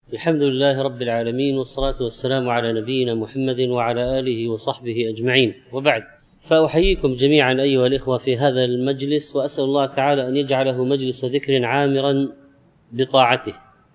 الحمد لله رب العالمين، والصلاة والسلام على نبينا محمد وعلى آله وصحبه أجمعين، وبعد. فأحييكم جميعا أيها الإخوة في هذا المجلس، وأسأل الله تعالى أن يجعله مجلس ذكر عامرا بطاعته،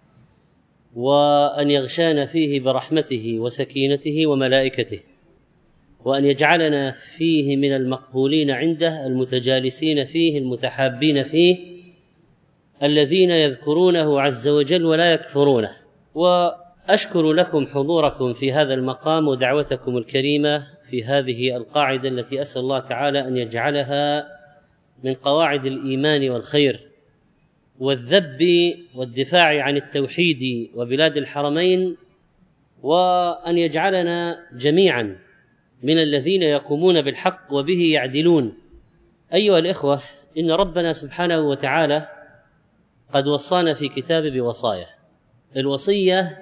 وأن يغشانا فيه برحمته وسكينته وملائكته، وأن يجعلنا فيه من المقبولين عنده، المتجالسين فيه، المتحابين فيه، الذين يذكرونه عز وجل ولا يكفرونه. وأشكر لكم حضوركم في هذا المقام ودعوتكم الكريمة في هذه القاعدة التي أسأل الله تعالى أن يجعلها من قواعد الإيمان والخير والذب والدفاع عن التوحيد وبلاد الحرمين، وأن يجعلنا جميعا من الذين يقومون بالحق وبه يعدلون. أيها الإخوة، إن ربنا سبحانه وتعالى قد وصانا في كتابه بوصايا. الوصية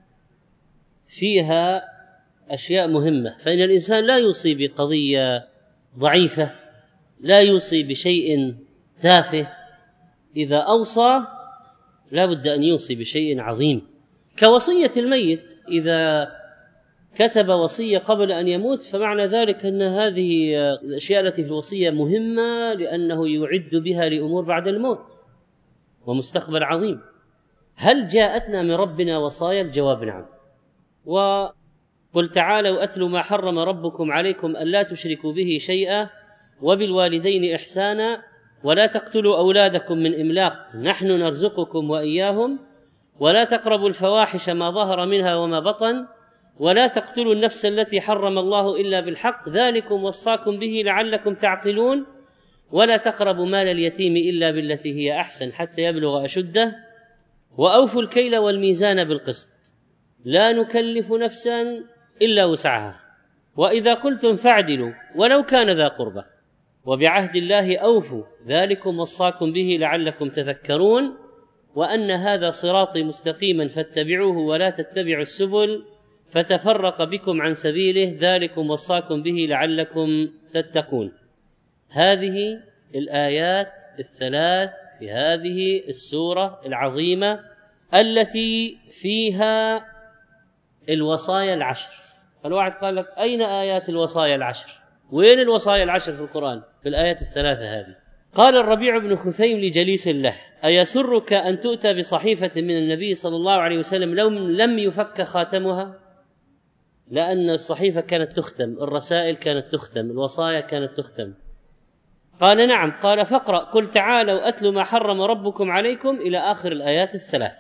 فيها أشياء مهمة، فإن الإنسان لا يوصي بقضية ضعيفة، لا يوصي بشيء تافه. إذا أوصى لا بد أن يوصي بشيء عظيم، كوصية الميت. إذا كتب وصية قبل أن يموت فمعنى ذلك أن هذه الأشياء التي في الوصية مهمة، لأنه يعد بها لأمور بعد الموت ومستقبل عظيم. هل جاءتنا من ربنا وصايا؟ الجواب نعم. وقل تعالوا أتلوا ما حرم ربكم عليكم ألا تشركوا به شيئا وبالوالدين إحسانا ولا تقتلوا أولادكم من إملاق نحن نرزقكم وإياهم ولا تقربوا الفواحش ما ظهر منها وما بطن ولا تقتلوا النفس التي حرم الله إلا بالحق ذلكم وصاكم به لعلكم تعقلون ولا تقربوا مال اليتيم إلا بالتي هي أحسن حتى يبلغ أشده وأوفوا الكيل والميزان بالقسط لا نكلف نفسا إلا وسعها وإذا قلتم فاعدلوا ولو كان ذا قربى وبعهد الله أوفوا ذلكم وصاكم به لعلكم تذكرون وأن هذا صراطي مستقيما فاتبعوه ولا تتبعوا السبل فتفرق بكم عن سبيله ذلكم وصاكم به لعلكم تتقون. هذه الآيات الثلاث في هذه السورة العظيمة التي فيها الوصايا العشر. فالواحد قال لك أين آيات الوصايا العشر؟ وين الوصايا العشر في القرآن؟ في الآيات الثلاثة هذه. قال الربيع بن خثيم لجليس له: أيسرك أن تؤتى بصحيفة من النبي صلى الله عليه وسلم لو لم يفك خاتمها؟ لأن الصحيفة كانت تختم، الرسائل كانت تختم، الوصايا كانت تختم. قال نعم. قال فاقرأ قل تعالوا أتلوا ما حرم ربكم عليكم إلى آخر الآيات الثلاث.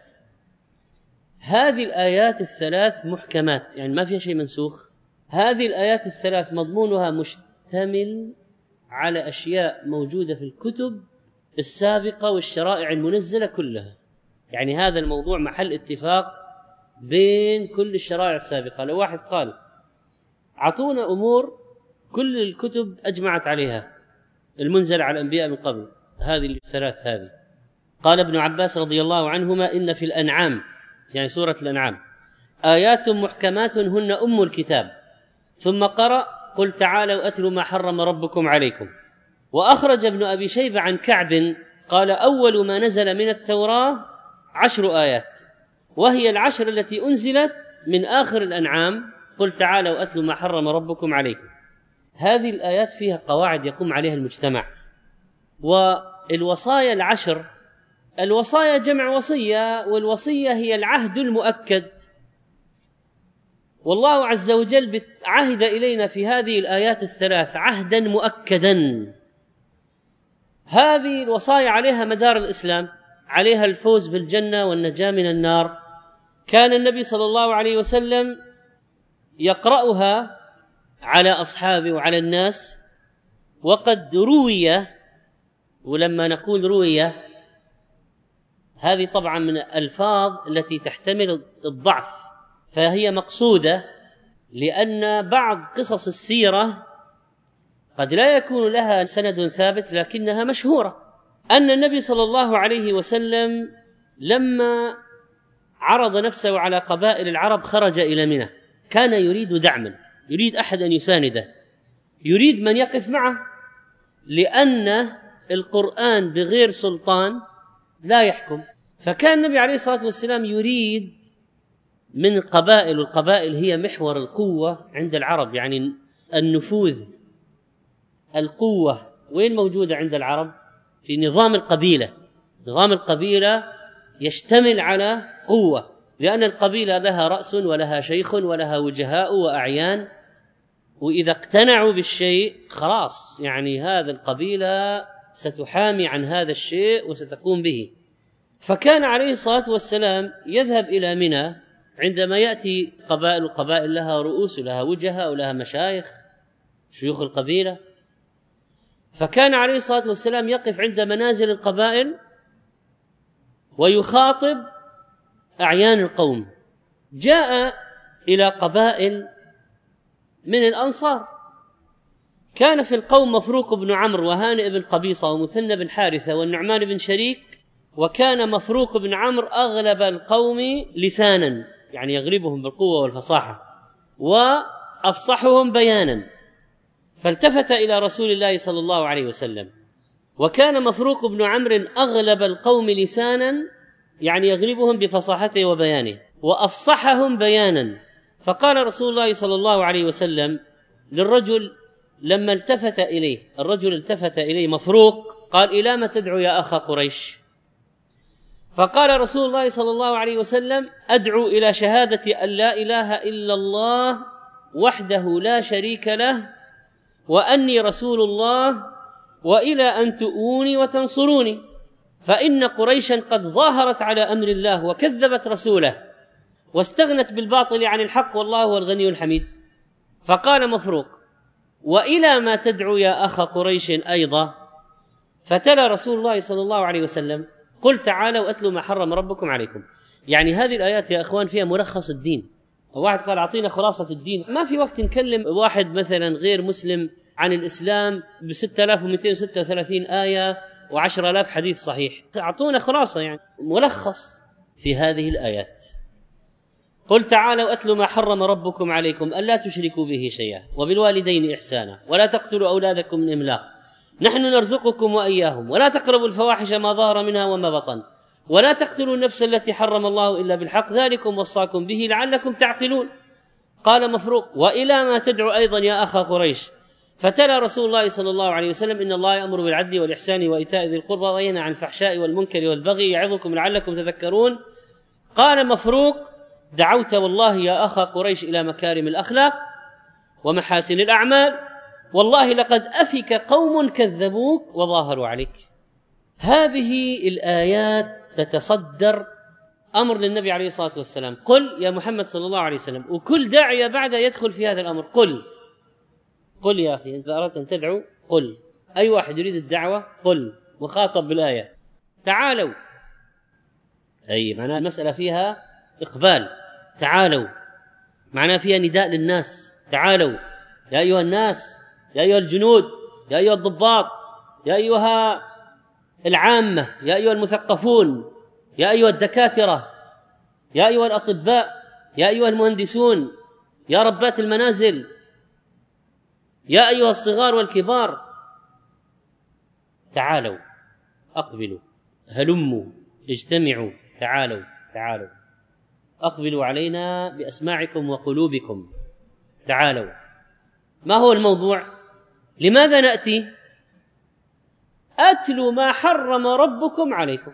هذه الآيات الثلاث محكمات، يعني ما فيها شيء منسوخ. هذه الآيات الثلاث مضمونها مشتمل على أشياء موجودة في الكتب السابقة والشرائع المنزلة كلها. يعني هذا الموضوع محل اتفاق بين كل الشرائع السابقة. لو واحد قال أعطونا أمور كل الكتب أجمعت عليها المنزل على الأنبياء من قبل، هذه الثلاث هذه. قال ابن عباس رضي الله عنهما: إن في الأنعام، يعني سورة الأنعام، آيات محكمات هن أم الكتاب. ثم قرأ قل تعالوا أتلوا ما حرم ربكم عليكم. وأخرج ابن أبي شيبة عن كعب قال: أول ما نزل من التوراة 10 آيات، وهي العشر التي أنزلت من آخر الأنعام قل تعالوا أتلوا ما حرم ربكم عليكم. هذه الآيات فيها قواعد يقوم عليها المجتمع. والوصايا العشر، الوصايا جمع وصية، والوصية هي العهد المؤكد. والله عز وجل عهد إلينا في هذه الآيات الثلاث عهدا مؤكدا. هذه الوصايا عليها مدار الإسلام، عليها الفوز بالجنة والنجاة من النار. كان النبي صلى الله عليه وسلم يقرأها على أصحابه وعلى الناس. وقد روي، ولما نقول روي هذه طبعا من الألفاظ التي تحتمل الضعف، فهي مقصودة لأن بعض قصص السيرة قد لا يكون لها سند ثابت لكنها مشهورة. أن النبي صلى الله عليه وسلم لما عرض نفسه على قبائل العرب خرج إلى منى، كان يريد دعما، يريد أحد أن يسانده، يريد من يقف معه، لأن القرآن بغير سلطان لا يحكم. فكان النبي عليه الصلاة والسلام يريد من قبائل، والقبائل هي محور القوة عند العرب، يعني النفوذ، القوة وين موجودة عند العرب؟ في نظام القبيلة. نظام القبيلة يشتمل على قوة، لأن القبيلة لها رأس ولها شيخ ولها وجهاء وأعيان، وإذا اقتنعوا بالشيء خلاص، يعني هذا القبيلة ستحامي عن هذا الشيء وستقوم به. فكان عليه الصلاة والسلام يذهب إلى منى عندما يأتي قبائل، القبائل لها رؤوس ولها وجهاء ولها مشايخ، شيوخ القبيلة. فكان عليه الصلاة والسلام يقف عند منازل القبائل ويخاطب أعيان القوم. جاء إلى قبائل من الأنصار، كان في القوم مفروق بن عمرو وهانئ بن قبيصة ومثنى بن حارثة والنعمان بن شريك. وكان مفروق بن عمرو أغلب القوم لسانا، يعني يغلبهم بالقوة والفصاحة، وأفصحهم بيانا. فالتفت إلى رسول الله صلى الله عليه وسلم، وكان مفروق بن عمرو أغلب القوم لسانا، يعني يغلبهم بفصاحته وبيانه، وأفصحهم بيانا. فقال رسول الله صلى الله عليه وسلم للرجل لما التفت إليه، الرجل التفت إليه مفروق، قال: إلى ما تدعو يا أخا قريش؟ فقال رسول الله صلى الله عليه وسلم: أدعو إلى شهادة أن لا إله إلا الله وحده لا شريك له، وأني رسول الله، وإلى أن تؤوني وتنصروني، فإن قريشا قد ظاهرت على أمر الله وكذبت رسوله واستغنت بالباطل عن الحق، والله هو الغني الحميد. فقال مفروق: وإلى ما تدعو يا أخا قريش أيضا؟ فتلا رسول الله صلى الله عليه وسلم: قل تعالوا أتلوا ما حرم ربكم عليكم. يعني هذه الآيات يا أخوان فيها ملخص الدين. واحد قال: أعطينا خلاصة الدين. ما في وقت نكلم واحد مثلا غير مسلم عن الإسلام ب6236 آية و10,000 حديث صحيح. أعطونا خلاصة، يعني ملخص في هذه الآيات. قل تعالوا أتلوا ما حرم ربكم عليكم ألا تشركوا به شيئا وبالوالدين إحسانا ولا تقتلوا أولادكم من إملاق نحن نرزقكم وإياهم ولا تقربوا الفواحش ما ظهر منها وما بطن ولا تقتلوا النفس التي حرم الله إلا بالحق ذلكم وصاكم به لعلكم تعقلون. قال مفروق: وإلى ما تدعو أيضا يا أخا قريش؟ فتلا رسول الله صلى الله عليه وسلم: إن الله يأمر بالعدل والإحسان وإيتاء ذي القربى وينهى عن الفحشاء والمنكر والبغي يعظكم لعلكم تذكرون. قال مفروق: دعوت والله يا أخا قريش إلى مكارم الأخلاق ومحاسن الأعمال، والله لقد أفك قوم كذبوك وظاهروا عليك. هذه الآيات تتصدر أمر للنبي عليه الصلاة والسلام: قل يا محمد صلى الله عليه وسلم، وكل داعية بعد يدخل في هذا الأمر: قل يا أخي، إذا أردت أن تدعو قل. أي واحد يريد الدعوة قل، مخاطب بالآية. تعالوا، أي معناها المسألة فيها إقبال. تعالوا معناها فيها نداء للناس: تعالوا يا أيها الناس، يا أيها الجنود، يا أيها الضباط، يا أيها العامة، يا أيها المثقفون، يا أيها الدكاترة، يا أيها الأطباء، يا أيها المهندسون، يا ربات المنازل، يا أيها الصغار والكبار، تعالوا، أقبلوا، هلموا، اجتمعوا، تعالوا أقبلوا علينا بأسماعكم وقلوبكم، تعالوا. ما هو الموضوع؟ لماذا نأتي؟ أتلوا ما حرم ربكم عليكم،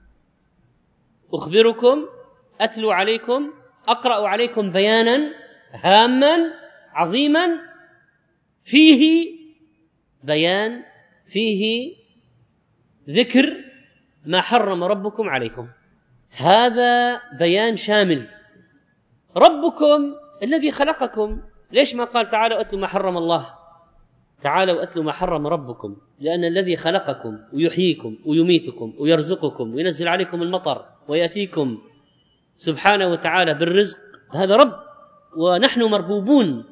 أخبركم، أتلو عليكم، أقرأ عليكم بيانا هاما عظيما فيه بيان، فيه ذكر ما حرم ربكم عليكم. هذا بيان شامل. ربكم الذي خلقكم، ليش ما قال تعالوا أتلوا ما حرم الله؟ تعالوا أتلوا ما حرم ربكم، لأن الذي خلقكم ويحييكم ويميتكم ويرزقكم وينزل عليكم المطر ويأتيكم سبحانه وتعالى بالرزق، هذا رب ونحن مربوبون.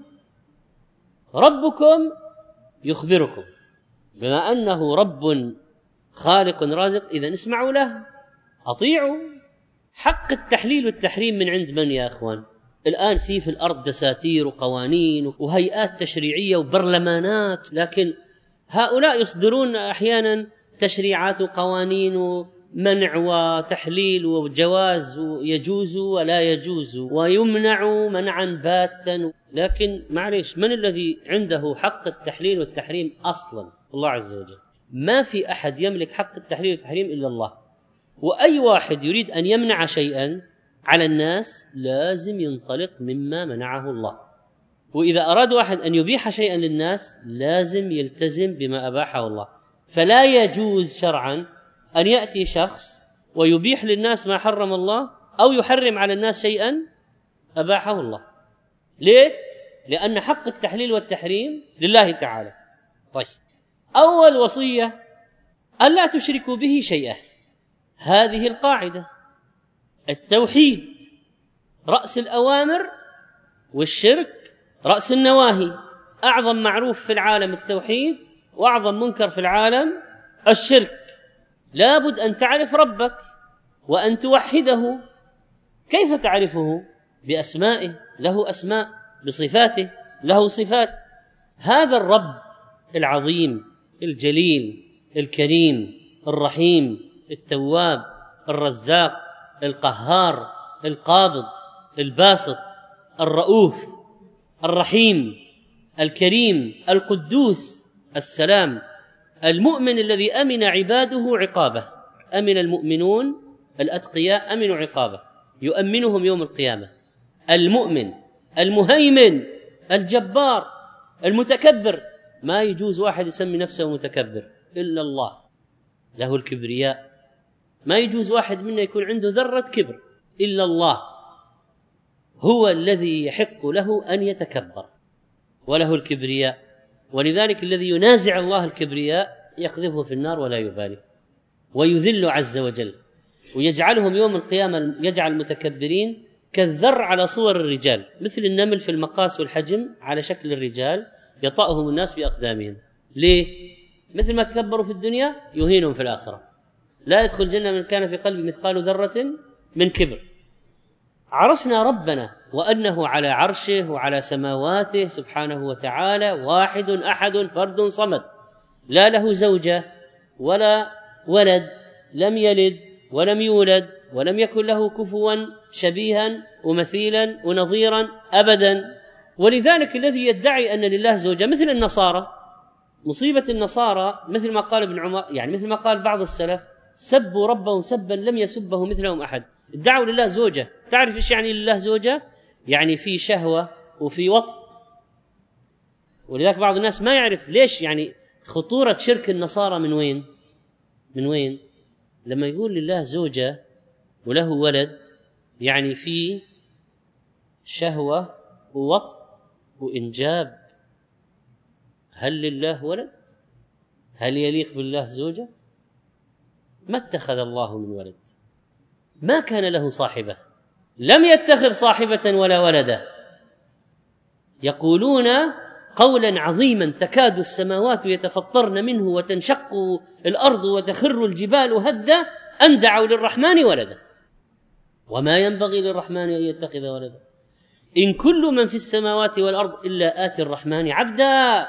ربكم يخبركم بما أنه رب خالق رازق، إذن اسمعوا له، أطيعوا. حق التحليل والتحريم من عند من يا أخوان؟ الآن في الأرض دساتير وقوانين وهيئات تشريعية وبرلمانات، لكن هؤلاء يصدرون أحيانا تشريعات وقوانين منع وتحليل وجواز ويجوز ولا يجوز ويمنع منعا باتا، لكن معليش، من الذي عنده حق التحليل والتحريم أصلا؟ الله عز وجل. ما في أحد يملك حق التحليل والتحريم إلا الله. وأي واحد يريد أن يمنع شيئا على الناس لازم ينطلق مما منعه الله، وإذا أراد واحد أن يبيح شيئا للناس لازم يلتزم بما أباحه الله. فلا يجوز شرعا أن يأتي شخص ويبيح للناس ما حرم الله أو يحرم على الناس شيئا أباحه الله. ليه؟ لأن حق التحليل والتحريم لله تعالى. طيب، أول وصية ألا تشركوا به شيئا، هذه القاعدة. التوحيد رأس الأوامر والشرك رأس النواهي. أعظم معروف في العالم التوحيد، وأعظم منكر في العالم الشرك. لابد أن تعرف ربك وأن توحده. كيف تعرفه؟ بأسمائه، له أسماء، بصفاته، له صفات. هذا الرب العظيم الجليل الكريم الرحيم التواب الرزاق القهار القابض الباسط الرؤوف الرحيم الكريم القدوس السلام المؤمن الذي أمن عباده عقابه. أمن المؤمنون الأتقياء أمنوا عقابه، يؤمنهم يوم القيامة. المؤمن المهيمن الجبار المتكبر. ما يجوز واحد يسمي نفسه متكبر إلا الله، له الكبرياء. ما يجوز واحد منا يكون عنده ذرة كبر إلا الله، هو الذي يحق له أن يتكبر وله الكبرياء. ولذلك الذي ينازع الله الكبرياء يقذفه في النار ولا يبالي، ويذل عز وجل، ويجعلهم يوم القيامة، يجعل المتكبرين كالذر على صور الرجال، مثل النمل في المقاس والحجم على شكل الرجال، يطأهم الناس بأقدامهم. ليه؟ مثل ما تكبروا في الدنيا يهينهم في الآخرة. لا يدخل الجنة من كان في قلبه مثقال ذرة من كبر. عرفنا ربنا وأنه على عرشه وعلى سماواته سبحانه وتعالى، واحد أحد فرد صمد، لا له زوجة ولا ولد، لم يلد ولم يولد ولم يكن له كفوا شبيها ومثيلا ونظيرا أبدا. ولذلك الذي يدعي أن لله زوجة مثل النصارى، مصيبة النصارى مثل ما قال ابن عمر، يعني مثل ما قال بعض السلف: سبوا ربهم سبا لم يسبه مثلهم أحد. ادعوا لله زوجة. تعرف إيش يعني لله زوجة؟ يعني في شهوة وفي وطء. ولذلك بعض الناس ما يعرف ليش، يعني خطورة شرك النصارى من وين؟ لما يقول لله زوجة وله ولد، يعني في شهوة ووطء وإنجاب. هل لله ولد؟ هل يليق بالله زوجة؟ ما اتخذ الله من ولد، ما كان له صاحبة، لم يتخذ صاحبة ولا ولدا. يقولون قولا عظيما تكاد السماوات يتفطرن منه وتنشق الأرض وتخر الجبال هدا أن دعوا للرحمن ولدا وما ينبغي للرحمن أن يتخذ ولدا إن كل من في السماوات والأرض إلا آتي الرحمن عبدا.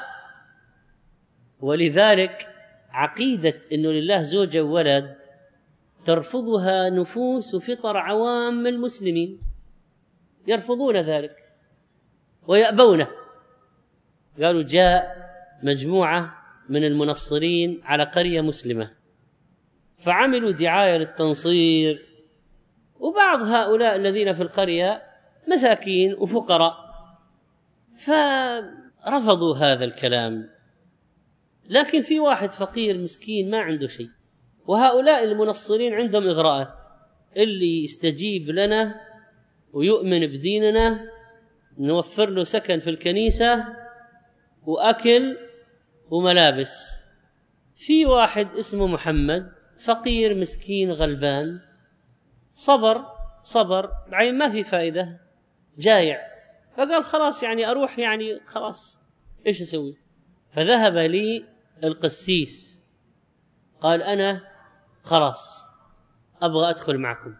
ولذلك عقيدة أنه لله زوجة وولد ترفضها نفوس فطر عوام المسلمين، يرفضون ذلك ويأبونه. قالوا جاء مجموعة من المنصرين على قرية مسلمة فعملوا دعاية للتنصير، وبعض هؤلاء الذين في القرية مساكين وفقراء فرفضوا هذا الكلام. لكن في واحد فقير مسكين ما عنده شيء، وهؤلاء المنصرين عندهم إغراءات: اللي يستجيب لنا ويؤمن بديننا نوفر له سكن في الكنيسة وأكل وملابس. في واحد اسمه محمد فقير مسكين غلبان، صبر بعين ما في فائدة، جايع، فقال خلاص يعني أروح، يعني خلاص إيش أسوي؟ فذهب لي القسيس قال أنا خلاص أبغى أدخل معكم.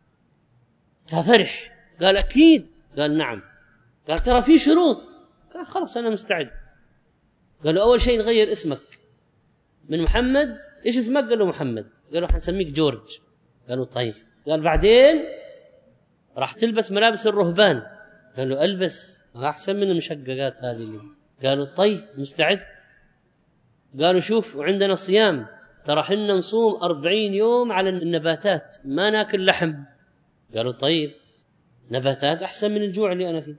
ففرح قال أكيد، قال نعم، قال ترى في شروط، قال خلاص أنا مستعد. قالوا أول شيء نغير اسمك. من محمد. إيش اسمك؟ قال له محمد. قالوا حنسميك جورج. قالوا طيب. قال بعدين راح تلبس ملابس الرهبان. قالوا ألبس، أحسن من المشققات هذه اللي. قالوا طيب مستعد. قالوا شوف وعندنا صيام، ترى حنا نصوم 40 يوم على النباتات، ما ناكل لحم. قالوا طيب نباتات أحسن من الجوع اللي أنا فيه.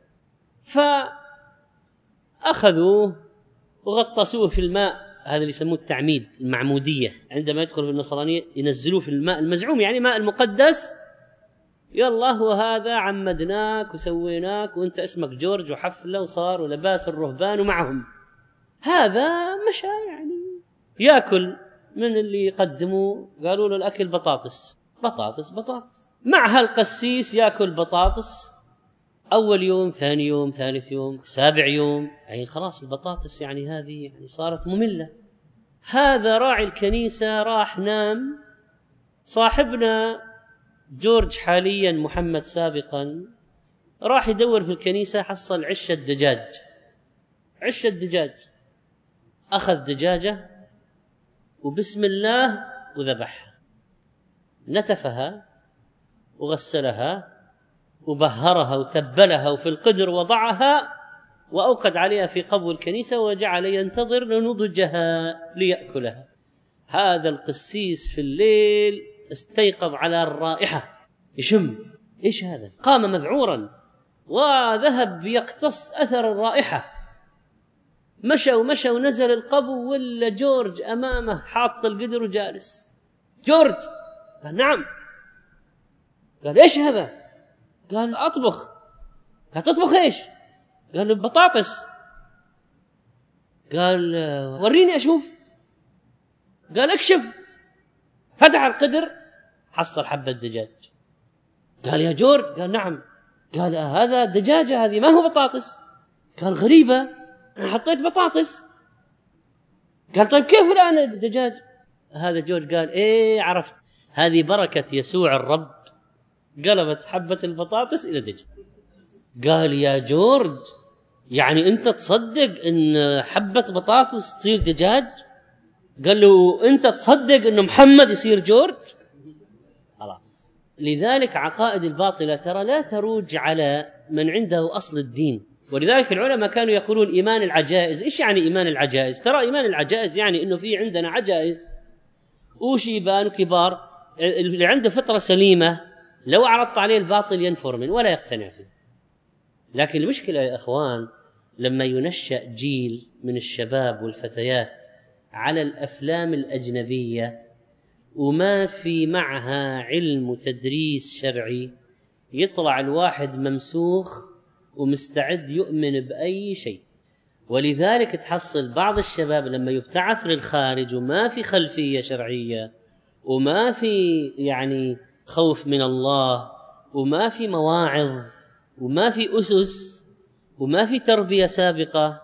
فأخذوه وغطسوه في الماء، هذا اللي يسموه التعميد، المعمودية. عندما يدخل في النصرانية ينزلوه في الماء المزعوم، يعني ماء المقدس. يلا هو هذا عمدناك وسويناك وانت اسمك جورج، وحفلة وصار ولباس الرهبان ومعهم. هذا مشى يعني يأكل من اللي يقدموا. قالوا له الأكل بطاطس بطاطس بطاطس. مع هالقسيس يأكل بطاطس أول يوم، ثاني يوم، ثالث يوم، سابع يوم، يعني خلاص البطاطس يعني هذه يعني صارت مملة. هذا راعي الكنيسة راح نام. صاحبنا جورج حاليا، محمد سابقا، راح يدور في الكنيسة، حصل عشة دجاج. عشة دجاج. أخذ دجاجة وبسم الله وذبحها، نتفها وغسلها وبهرها وتبلها وفي القدر وضعها وأوقد عليها في قبو الكنيسة وجعل ينتظر نضجها ليأكلها. هذا القسيس في الليل استيقظ على الرائحة، يشم إيش هذا، قام مذعورا وذهب يقتص أثر الرائحة. مشى ونزل القبو، ولا جورج أمامه حاط القدر وجالس. جورج قال نعم. قال إيش هذا؟ قال أطبخ. قال تطبخ إيش؟ قال بطاطس. قال وريني أشوف. قال اكشف. فتح القدر حصل حبة دجاج. قال يا جورج. قال نعم. قال هذا دجاجة، هذه ما هو بطاطس. قال غريبة، أنا حطيت بطاطس. قال طيب كيف الآن الدجاج؟ هذا جورج قال إيه عرفت، هذه بركة يسوع الرب قلبت حبة البطاطس إلى دجاج. قال يا جورج يعني أنت تصدق إن حبة بطاطس تصير دجاج؟ قال له أنت تصدق إنه محمد يصير جورج؟ خلاص. لذلك عقائد الباطلة ترى لا تروج على من عنده أصل الدين. ولذلك العلماء كانوا يقولون إيمان العجائز. إيش يعني إيمان العجائز؟ ترى إيمان العجائز يعني إنه في عندنا عجائز وشيبان وكبار، اللي عنده فطرة سليمة لو عرضت عليه الباطل ينفر منه ولا يقتنع فيه. لكن المشكلة يا أخوان لما ينشأ جيل من الشباب والفتيات على الأفلام الأجنبية وما في معها علم وتدريس شرعي، يطلع الواحد ممسوخ ومستعد يؤمن بأي شيء. ولذلك تحصل بعض الشباب لما يبتعث للخارج وما في خلفية شرعية وما في يعني خوف من الله وما في مواعظ وما في أسس وما في تربية سابقة،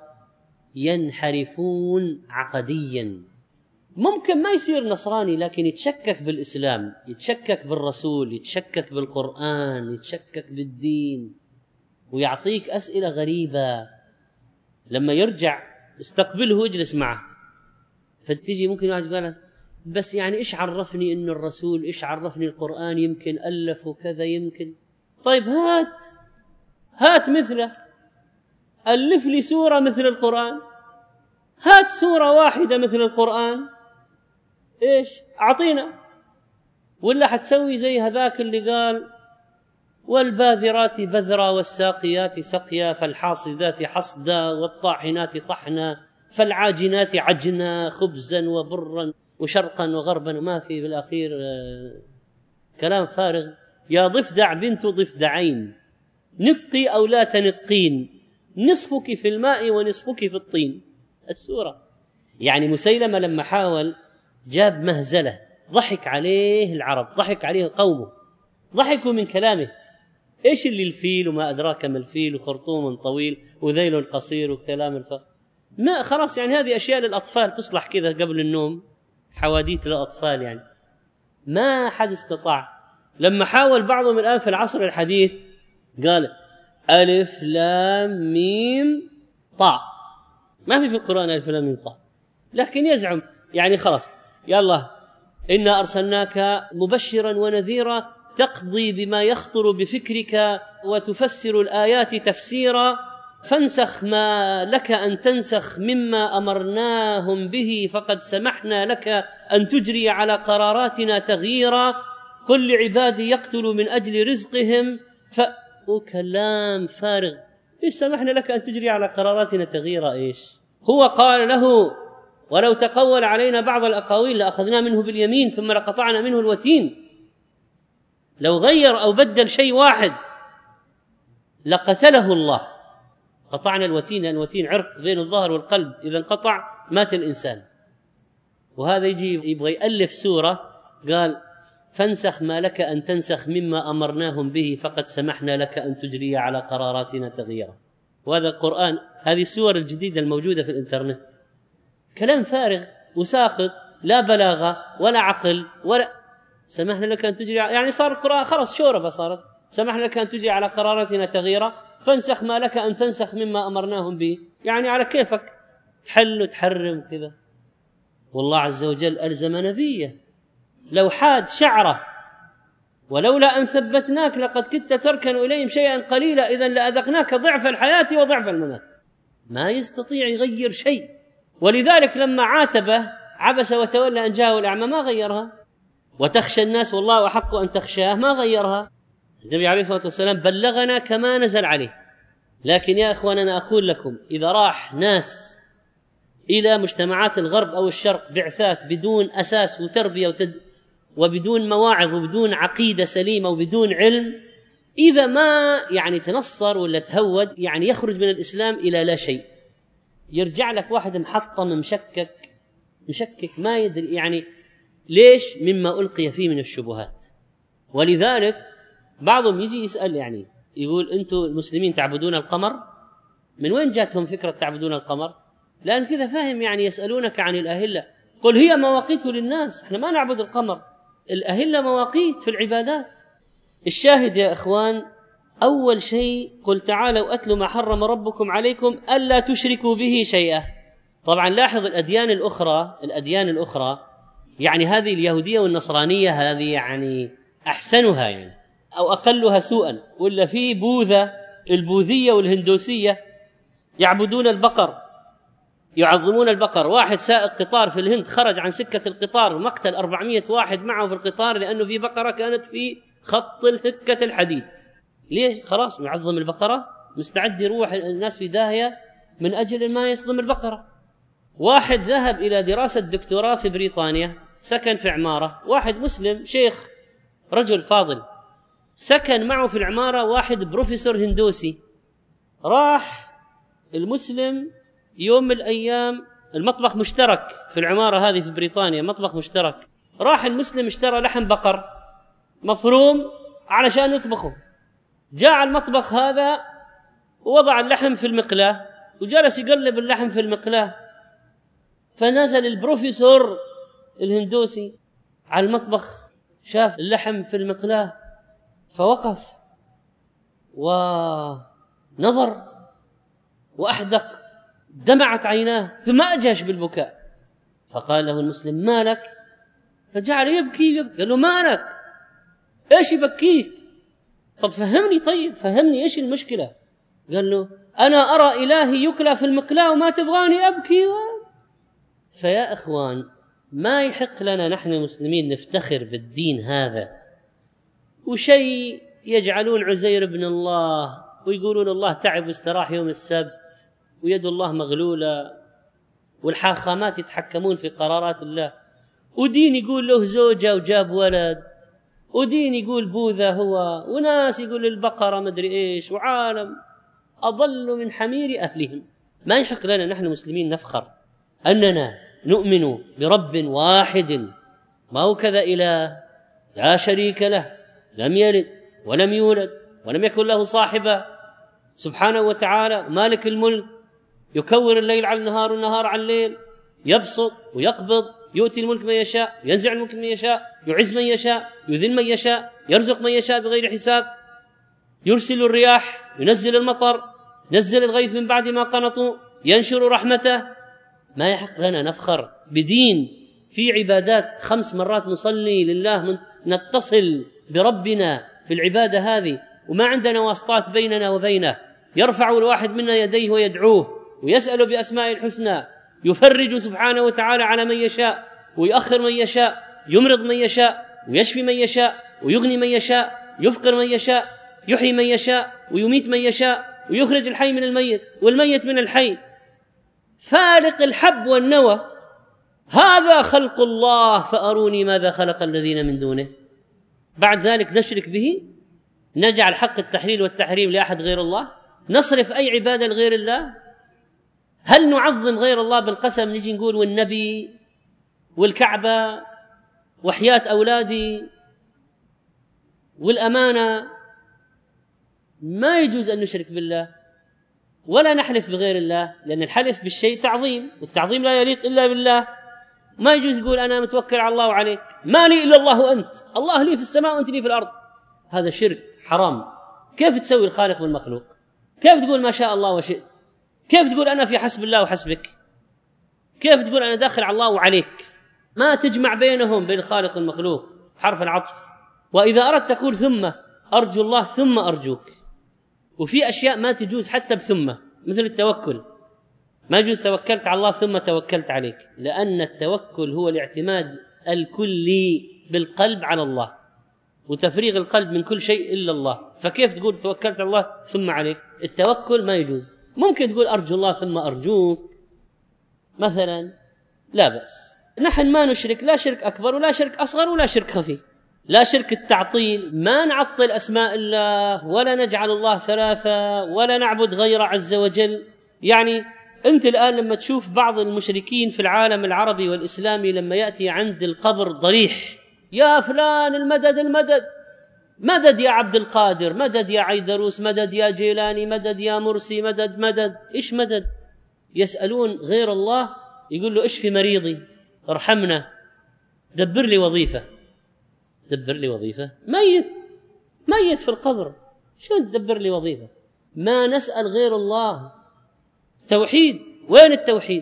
ينحرفون عقديا. ممكن ما يصير نصراني لكن يتشكك بالإسلام، يتشكك بالرسول، يتشكك بالقرآن، يتشكك بالدين، ويعطيك أسئلة غريبة. لما يرجع استقبله واجلس معه، فتجي ممكن واحد قال بس يعني إيش عرفني إنه الرسول، إيش عرفني القرآن، يمكن ألف وكذا يمكن. طيب هات مثله، ألف لي سورة مثل القرآن، هات سورة واحدة مثل القرآن، إيش أعطينا. ولا حتسوي زي هذاك اللي قال والباذرات بذرا والساقيات سقيا فالحاصدات حصدا والطاحنات طحنا فالعاجنات عجنا خبزا وبرا وشرقا وغربا، وما في بالأخير كلام فارغ. يا ضفدع بنت ضفدعين نقي أو لا تنقين، نصفك في الماء ونصفك في الطين. السورة يعني مسيلمة لما حاول جاب مهزلة، ضحك عليه العرب، ضحك عليه قومه، ضحكوا من كلامه. إيش اللي الفيل وما أدراك ما الفيل وخرطوم طويل وذيل قصير وكلام ما خلاص يعني هذه أشياء للأطفال تصلح كذا قبل النوم، حواديت للأطفال يعني. ما حد استطاع. لما حاول بعضهم الآن في العصر الحديث قال ألف لام ميم طاء، ما في القرآن ألف لام ميم طاء، لكن يزعم يعني خلاص يلا إنا أرسلناك مبشرا ونذيرا تقضي بما يخطر بفكرك وتفسر الآيات تفسيرا، فانسخ ما لك أن تنسخ مما أمرناهم به فقد سمحنا لك أن تجري على قراراتنا تغييرا، قل لعبادي يقتلوا من أجل رزقهم وكلام فارغ. إيش سمحنا لك أن تجري على قراراتنا تغييرا؟ إيش هو قال له ولو تقول علينا بعض الأقاويل لأخذنا منه باليمين ثم لقطعنا منه الوتين. لو غير أو بدل شيء واحد لقتله الله. قطعنا الوتين لأن الوتين عرق بين الظهر والقلب، إذا انقطع مات الإنسان. وهذا يجي يبغى يألف سورة قال فانسخ ما لك أن تنسخ مما أمرناهم به فقد سمحنا لك أن تجري على قراراتنا تغييرا. وهذا القرآن، هذه السور الجديدة الموجودة في الإنترنت كلام فارغ وساقط، لا بلاغة ولا عقل ولا سمحنا لك أن تجري، يعني صار القرآن خلاص شوربة صارت. سمحنا لك أن تجري على قراراتنا تغييرا فانسخ ما لك أن تنسخ مما أمرناهم به، يعني على كيفك تحل وتحرم كذا. والله عز وجل ألزم نبيه لو حاد شعره ولولا أن ثبتناك لقد كدت تركن إليهم شيئا قليلا إذن لأذقناك ضعف الحياة وضعف الممات. ما يستطيع يغير شيء. ولذلك لما عاتبه عبس وتولى أن جاءه الأعمى ما غيرها. وتخشى الناس والله أحق أن تخشاه ما غيرها. النبي عليه الصلاة والسلام بلغنا كما نزل عليه. لكن يا إخوان أنا أقول لكم إذا راح ناس إلى مجتمعات الغرب أو الشرق بعثات بدون أساس وتربية وبدون مواعظ وبدون عقيدة سليمة وبدون علم، إذا ما يعني تنصر ولا تهود يعني يخرج من الإسلام إلى لا شيء. يرجع لك واحد محطم مشكك ما يدري يعني ليش مما ألقي فيه من الشبهات. ولذلك بعضهم يجي يسأل يعني يقول أنتم المسلمين تعبدون القمر؟ من وين جاتهم فكرة تعبدون القمر؟ لأن كذا فهم يعني يسألونك عن الأهلة، قل هي مواقيت للناس، احنا ما نعبد القمر، الأهلة مواقيت في العبادات. الشاهد يا إخوان أول شيء قل تعالوا أتلوا ما حرم ربكم عليكم ألا تشركوا به شيئا. طبعا لاحظ الأديان الأخرى يعني هذه اليهودية والنصرانية هذه يعني أحسنها يعني أو أقلها سوءا، ولا في بوذا البوذية والهندوسية يعبدون البقر يعظمون البقر. واحد سائق قطار في الهند خرج عن سكة القطار ومقتل 400 واحد معه في القطار لأنه في بقرة كانت في خط الهكة الحديد. ليه؟ خلاص معظم البقرة مستعد يروح الناس في داهية من أجل ما يصدم البقرة. واحد ذهب إلى دراسة دكتوراه في بريطانيا، سكن في عمارة، واحد مسلم شيخ رجل فاضل سكن معه في العمارة واحد بروفيسور هندوسي. راح المسلم يوم من الأيام، المطبخ مشترك في العمارة هذه في بريطانيا مطبخ مشترك، راح المسلم اشترى لحم بقر مفروم علشان يطبخه، جاء المطبخ هذا ووضع اللحم في المقلاة وجلس يقلب اللحم في المقلاة، فنزل البروفيسور الهندوسي على المطبخ شاف اللحم في المقلاة فوقف ونظر وأحدق، دمعت عيناه ثم أجهش بالبكاء. فقال له المسلم ما لك؟ فجعل يبكي. قال له ما لك؟ ايش يبكيك؟ طب فهمني ايش المشكلة؟ قال له أنا أرى إلهي يكلى في المقلاة وما تبغاني أبكي. فيا إخوان ما يحق لنا نحن المسلمين نفتخر بالدين هذا وشيء يجعلون عزير ابن الله ويقولون الله تعب واستراح يوم السبت ويد الله مغلولة، والحاخامات يتحكمون في قرارات الله، ودين يقول له زوجة وجاب ولد، ودين يقول بوذا هو، وناس يقول البقرة مدري إيش، وعالم أضل من حمير أهلهم. ما يحق لنا نحن المسلمين نفخر أننا نؤمن برب واحد ما هو كذا إله لا شريك له لم يلد ولم يولد ولم يكن له صاحبة سبحانه وتعالى مالك الملك، يكور الليل على النهار والنهار على الليل، يبسط ويقبض، يؤتي الملك من يشاء، ينزع الملك من يشاء، يعز من يشاء، يذل من يشاء، يرزق من يشاء بغير حساب، يرسل الرياح، ينزل المطر، ينزل الغيث من بعد ما قنطوا، ينشر رحمته. ما يحق لنا نفخر بدين في عبادات 5 مرات نصلي لله، نتصل بربنا بالعبادة هذه وما عندنا واسطات بيننا وبينه، يرفع الواحد منا يديه ويدعوه ويسأل بأسماء الحسنى، يفرج سبحانه وتعالى على من يشاء ويؤخر من يشاء، يمرض من يشاء ويشفي من يشاء ويغني من يشاء، يفقر من يشاء، يحيي من يشاء ويميت من يشاء، ويخرج الحي من الميت والميت من الحي، فالق الحب والنوى. هذا خلق الله فأروني ماذا خلق الذين من دونه. بعد ذلك نشرك به، نجعل حق التحليل والتحريم لأحد غير الله، نصرف أي عبادة لغير الله. هل نعظم غير الله بالقسم؟ نجي نقول والنبي والكعبة وحياة أولادي والأمانة. ما يجوز أن نشرك بالله ولا نحلف بغير الله، لأن الحلف بالشيء تعظيم، والتعظيم لا يليق إلا بالله. ما يجوز يقول أنا متوكل على الله وعليك، ما لي إلا الله وأنت، الله لي في السماء وأنت لي في الأرض. هذا شرك حرام. كيف تسوي الخالق بالمخلوق؟ كيف تقول ما شاء الله وشئت؟ كيف تقول أنا في حسب الله وحسبك؟ كيف تقول أنا داخل على الله وعليك؟ ما تجمع بينهم، بين الخالق والمخلوق، حرف العطف. وإذا أردت تقول ثم أرجو الله ثم أرجوك. وفي أشياء ما تجوز حتى بثم، مثل التوكل، ما يجوز توكلت على الله ثم توكلت عليك، لأن التوكل هو الاعتماد الكلي بالقلب على الله وتفريغ القلب من كل شيء إلا الله. فكيف تقول توكلت على الله ثم عليك؟ التوكل ما يجوز. ممكن تقول أرجو الله ثم أرجوك مثلا، لا بأس. نحن ما نشرك، لا شرك أكبر ولا شرك أصغر ولا شرك خفي. لا شرك التعطيل، ما نعطل أسماء الله ولا نجعل الله ثلاثة ولا نعبد غيره عز وجل. يعني أنت الآن لما تشوف بعض المشركين في العالم العربي والإسلامي لما يأتي عند القبر ضريح، يا فلان المدد المدد، مدد يا عبد القادر، مدد يا عيدروس، مدد يا جيلاني، مدد يا مرسي، مدد مدد. إيش مدد؟ يسألون غير الله، يقول له اشفي مريضي، ارحمنا، دبر لي وظيفة. دبر لي وظيفة؟ ميت في القبر، شو تدبر لي وظيفة؟ ما نسأل غير الله. توحيد، وين التوحيد؟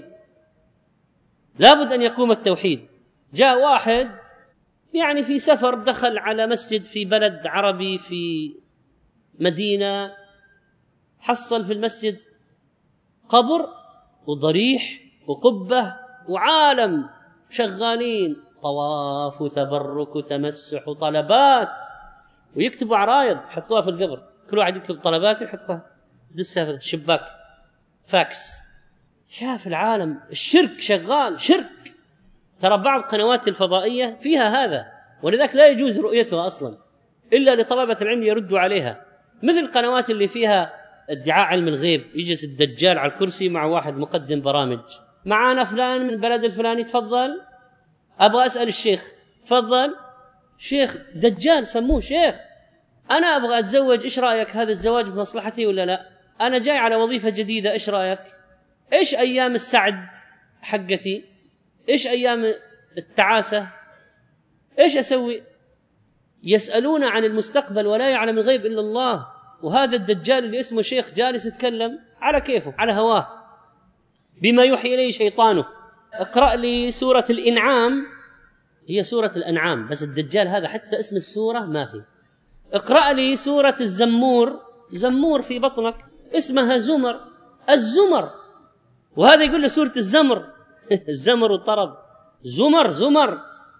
لابد أن يقوم التوحيد. جاء واحد يعني في سفر، دخل على مسجد في بلد عربي في مدينة، حصل في المسجد قبر وضريح وقبة وعالم شغالين، طواف وتبرك وتمسح وطلبات، ويكتبوا عرايض يحطوها في القبر، كل واحد يكتب طلبات يحطها دسها في الشباك، فاكس. شاف العالم الشرك شغال، شرك. ترى بعض قنوات الفضائية فيها هذا، ولذلك لا يجوز رؤيتها أصلا إلا لطلبة العلم يردوا عليها، مثل القنوات اللي فيها ادعاء علم الغيب، يجلس الدجال على الكرسي مع واحد مقدم برامج، معانا فلان من البلد الفلاني، تفضل أبغى أسأل الشيخ، تفضل شيخ دجال سموه شيخ، أنا أبغى أتزوج، إيش رأيك؟ هذا الزواج بمصلحتي ولا لا؟ أنا جاي على وظيفة جديدة، إيش رأيك؟ إيش أيام السعد حقتي؟ إيش أيام التعاسة؟ إيش أسوي؟ يسألون عن المستقبل ولا يعلم الغيب إلا الله. وهذا الدجال اللي اسمه شيخ جالس يتكلم على كيفه، على هواه، بما يوحي إليه شيطانه. اقرأ لي سورة الإنعام، هي سورة الأنعام، بس الدجال هذا حتى اسم السورة ما في. اقرأ لي سورة الزمور، زمور في بطنك، اسمها زمر، الزمر، وهذا يقول له سورة الزمر الزمر والطرب، زمر زمر.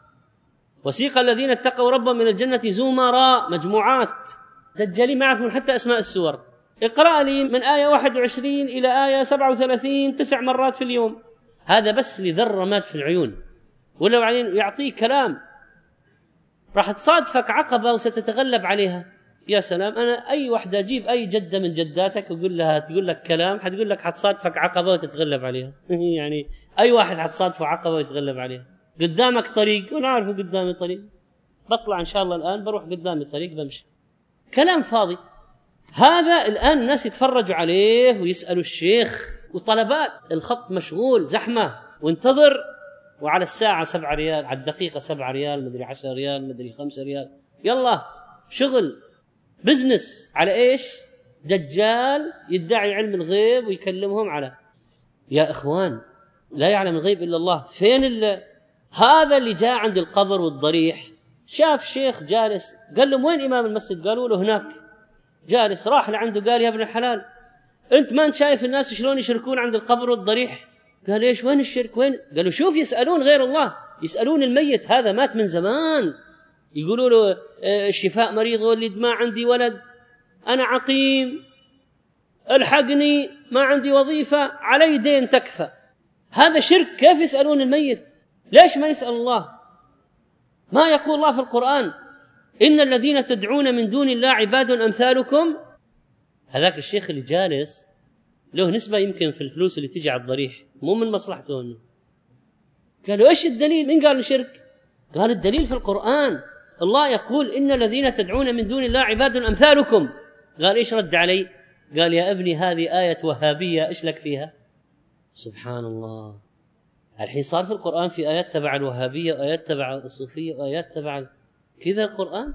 وسيق الذين اتقوا ربهم من الجنة زمراء، مجموعات. دجالين ما يعرفون حتى أسماء السور. اقرأ لي من آية 21 إلى آية 37 9 مرات في اليوم، هذا بس لذرة مات في العيون. ولو بعدين يعطيك كلام راح تصادفك عقبة وستتغلب عليها. يا سلام، أنا أي واحدة أجيب أي جدة من جداتك وقول لها تقول لك كلام، حتقول لك حتصادفك عقبة وتتغلب عليها يعني أي واحد حتصادفه عقبة ويتغلب عليها. قدامك طريق، وأنا عارفه قدامي طريق، بطلع إن شاء الله الآن بروح قدامي الطريق بمشي، كلام فاضي. هذا الآن الناس يتفرجوا عليه ويسألوا الشيخ، وطلبات، الخط مشغول زحمة، وانتظر، وعلى الساعة 7 ريال، على الدقيقة 7 ريال، مدري 10 ريال، مدري 5 ريال، يلا شغل بزنس. على إيش؟ دجال يدعي علم الغيب ويكلمهم على. يا إخوان، لا يعلم الغيب إلا الله. فين هذا اللي جاء عند القبر والضريح، شاف شيخ جالس، قال له وين إمام المسجد؟ قالوا له هناك جالس. راح لعنده قال يا ابن الحلال، أنت ما أنت شايف الناس شلون يشركون عند القبر والضريح؟ قال إيش وين الشرك وين؟ قالوا شوف يسألون غير الله، يسألون الميت، هذا مات من زمان، يقولوا له الشفاء مريض ولد، ما عندي ولد، أنا عقيم، الحقني، ما عندي وظيفة، علي دين تكفى. هذا شرك. كيف يسألون الميت؟ ليش ما يسأل الله؟ ما يقول الله في القرآن إن الذين تدعون من دون الله عباد أمثالكم. هذاك الشيخ اللي جالس له نسبة يمكن في الفلوس اللي تجي على الضريح، مو من مصلحته إنه. قالوا إيش الدليل؟ من قال الشرك؟ قال الدليل في القرآن، الله يقول إن الذين تدعون من دون الله عباد أمثالكم. قال إيش رد علي؟ قال يا ابني هذه آية وهابية، إيش لك فيها؟ سبحان الله. الحين صار في القرآن في آيات تبع الوهابية وآيات تبع الصوفية وآيات تبع كذا القرآن،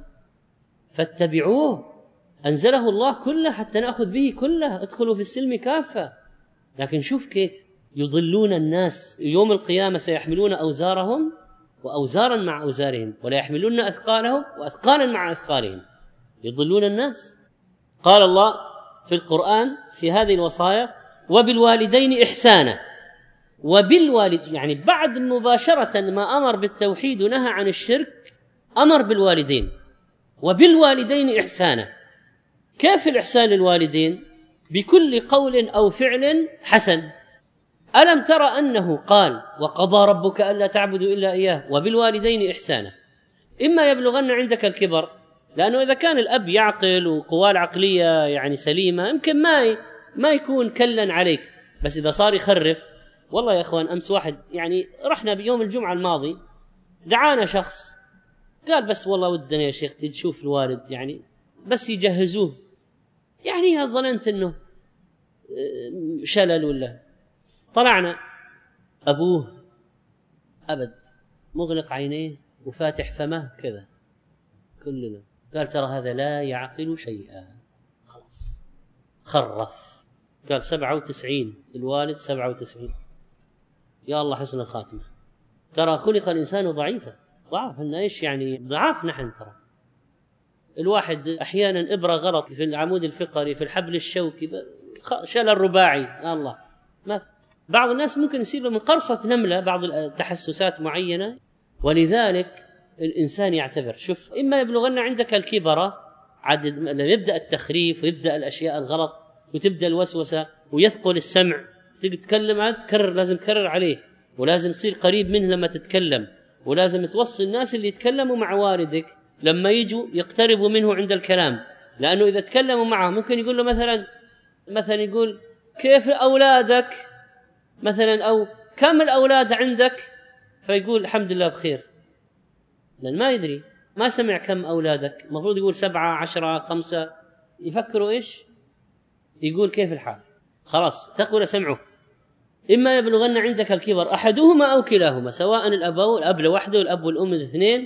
فاتبعوه، أنزله الله كله حتى نأخذ به كله، ادخلوا في السلم كافة. لكن شوف كيف يضلون الناس. يوم القيامة سيحملون أوزارهم وأوزارا مع أوزارهم، ولا يحملون أثقالهم وأثقالا مع أثقالهم، يضلون الناس. قال الله في القرآن في هذه الوصايا وبالوالدين إحسانا. وبالوالد يعني بعد مباشرة ما أمر بالتوحيد ونهى عن الشرك أمر بالوالدين. وبالوالدين إحسانا. كيف الإحسان للوالدين؟ بكل قول أو فعل حسن. ألم ترى أنه قال وقضى ربك ألا تعبدوا إلا إياه وبالوالدين إحسانا. إما يبلغن عندك الكبر، لأنه إذا كان الأب يعقل وقواه العقلية يعني سليمة يمكن ما يكون كلا عليك، بس إذا صار يخرف. والله يا أخوان أمس واحد يعني رحنا بيوم الجمعة الماضي دعانا شخص قال بس والله ودنا يا شيخ تشوف الوالد يعني بس يجهزوه، يعني ظننت أنه شلل ولا. طلعنا أبوه أبد مغلق عينيه وفاتح فمه كذا كلنا. قال ترى هذا لا يعقل شيئا، خلاص خرف. قال 97 الوالد 97. يا الله حسن الخاتمة. ترى خلق الإنسان ضعيفا، ضعف إن إيش يعني ضعاف نحن. ترى الواحد أحيانا إبرة غلط في العمود الفقري في الحبل الشوكي شلل رباعي. يا الله ما بعض الناس ممكن يصير له من قرصة نملة بعض التحسسات معينة. ولذلك الإنسان يعتبر شوف إما يبلغن عندك الكبر عدد لما يبدأ التخريف ويبدأ الأشياء الغلط وتبدأ الوسوسة ويثقل السمع، تتكلم تكرر، لازم تكرر عليه، ولازم تصير قريب منه لما تتكلم، ولازم توصل الناس اللي يتكلموا مع والدك لما يجوا يقتربوا منه عند الكلام. لأنه إذا تكلموا معه ممكن يقول له مثلا يقول كيف أولادك مثلا، أو كم الأولاد عندك، فيقول الحمد لله بخير، لأن ما يدري، ما سمع كم أولادك، المفروض يقول 7 10 5. يفكروا إيش يقول كيف الحال، خلاص ثقل سمعه. إما يبلغن عندك الكبر أحدهما أو كلاهما، سواء الأب لوحده والأب والأم الاثنين،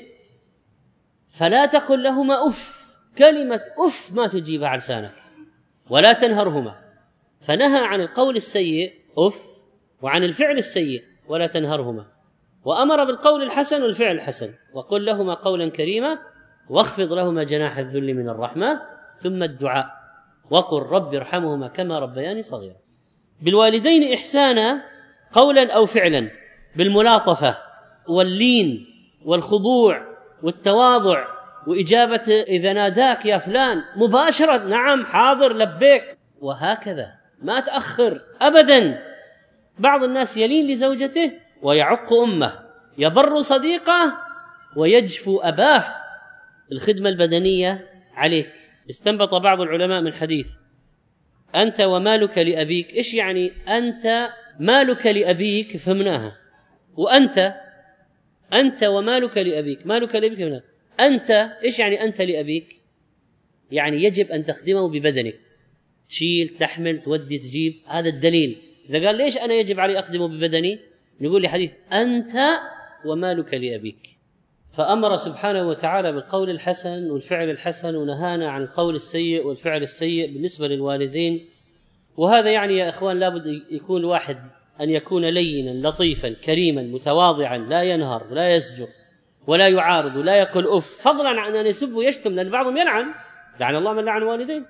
فلا تقل لهما أف. كلمة أف ما تجيبها على لسانك. ولا تنهرهما، فنهى عن القول السيء أف وعن الفعل السيء ولا تنهرهما، وأمر بالقول الحسن والفعل الحسن. وقل لهما قولا كريما واخفض لهما جناح الذل من الرحمة، ثم الدعاء وقل رب ارحمهما كما ربياني صغيرا. بالوالدين إحسانا قولا أو فعلا، بالملاطفة واللين والخضوع والتواضع، وإجابة إذا ناداك يا فلان مباشرة نعم حاضر لبيك، وهكذا ما تأخر أبدا. بعض الناس يلين لزوجته ويعق أمه، يبر صديقه ويجفو أباه. الخدمة البدنية عليك. استنبط بعض العلماء من حديث أنت ومالك لأبيك. إيش يعني أنت مالك لأبيك؟ فهمناها. وأنت ومالك لأبيك، مالك لأبيك فهمناها. أنت إيش يعني أنت لأبيك؟ يعني يجب أن تخدمه ببدنك، تشيل تحمل تودي تجيب. هذا الدليل. إذا قال ليش أنا يجب علي أخدمه ببدني، نقول لحديث أنت ومالك لأبيك. فأمر سبحانه وتعالى بالقول الحسن والفعل الحسن، ونهانا عن القول السيء والفعل السيء بالنسبة للوالدين. وهذا يعني يا إخوان لابد يكون الواحد أن يكون لينا لطيفا كريما متواضعا، لا ينهر لا يزجر ولا يعارض ولا يقول أف، فضلا عن أن يسب ويشتم، لأن بعضهم يلعن، لعن الله من لعن والديه.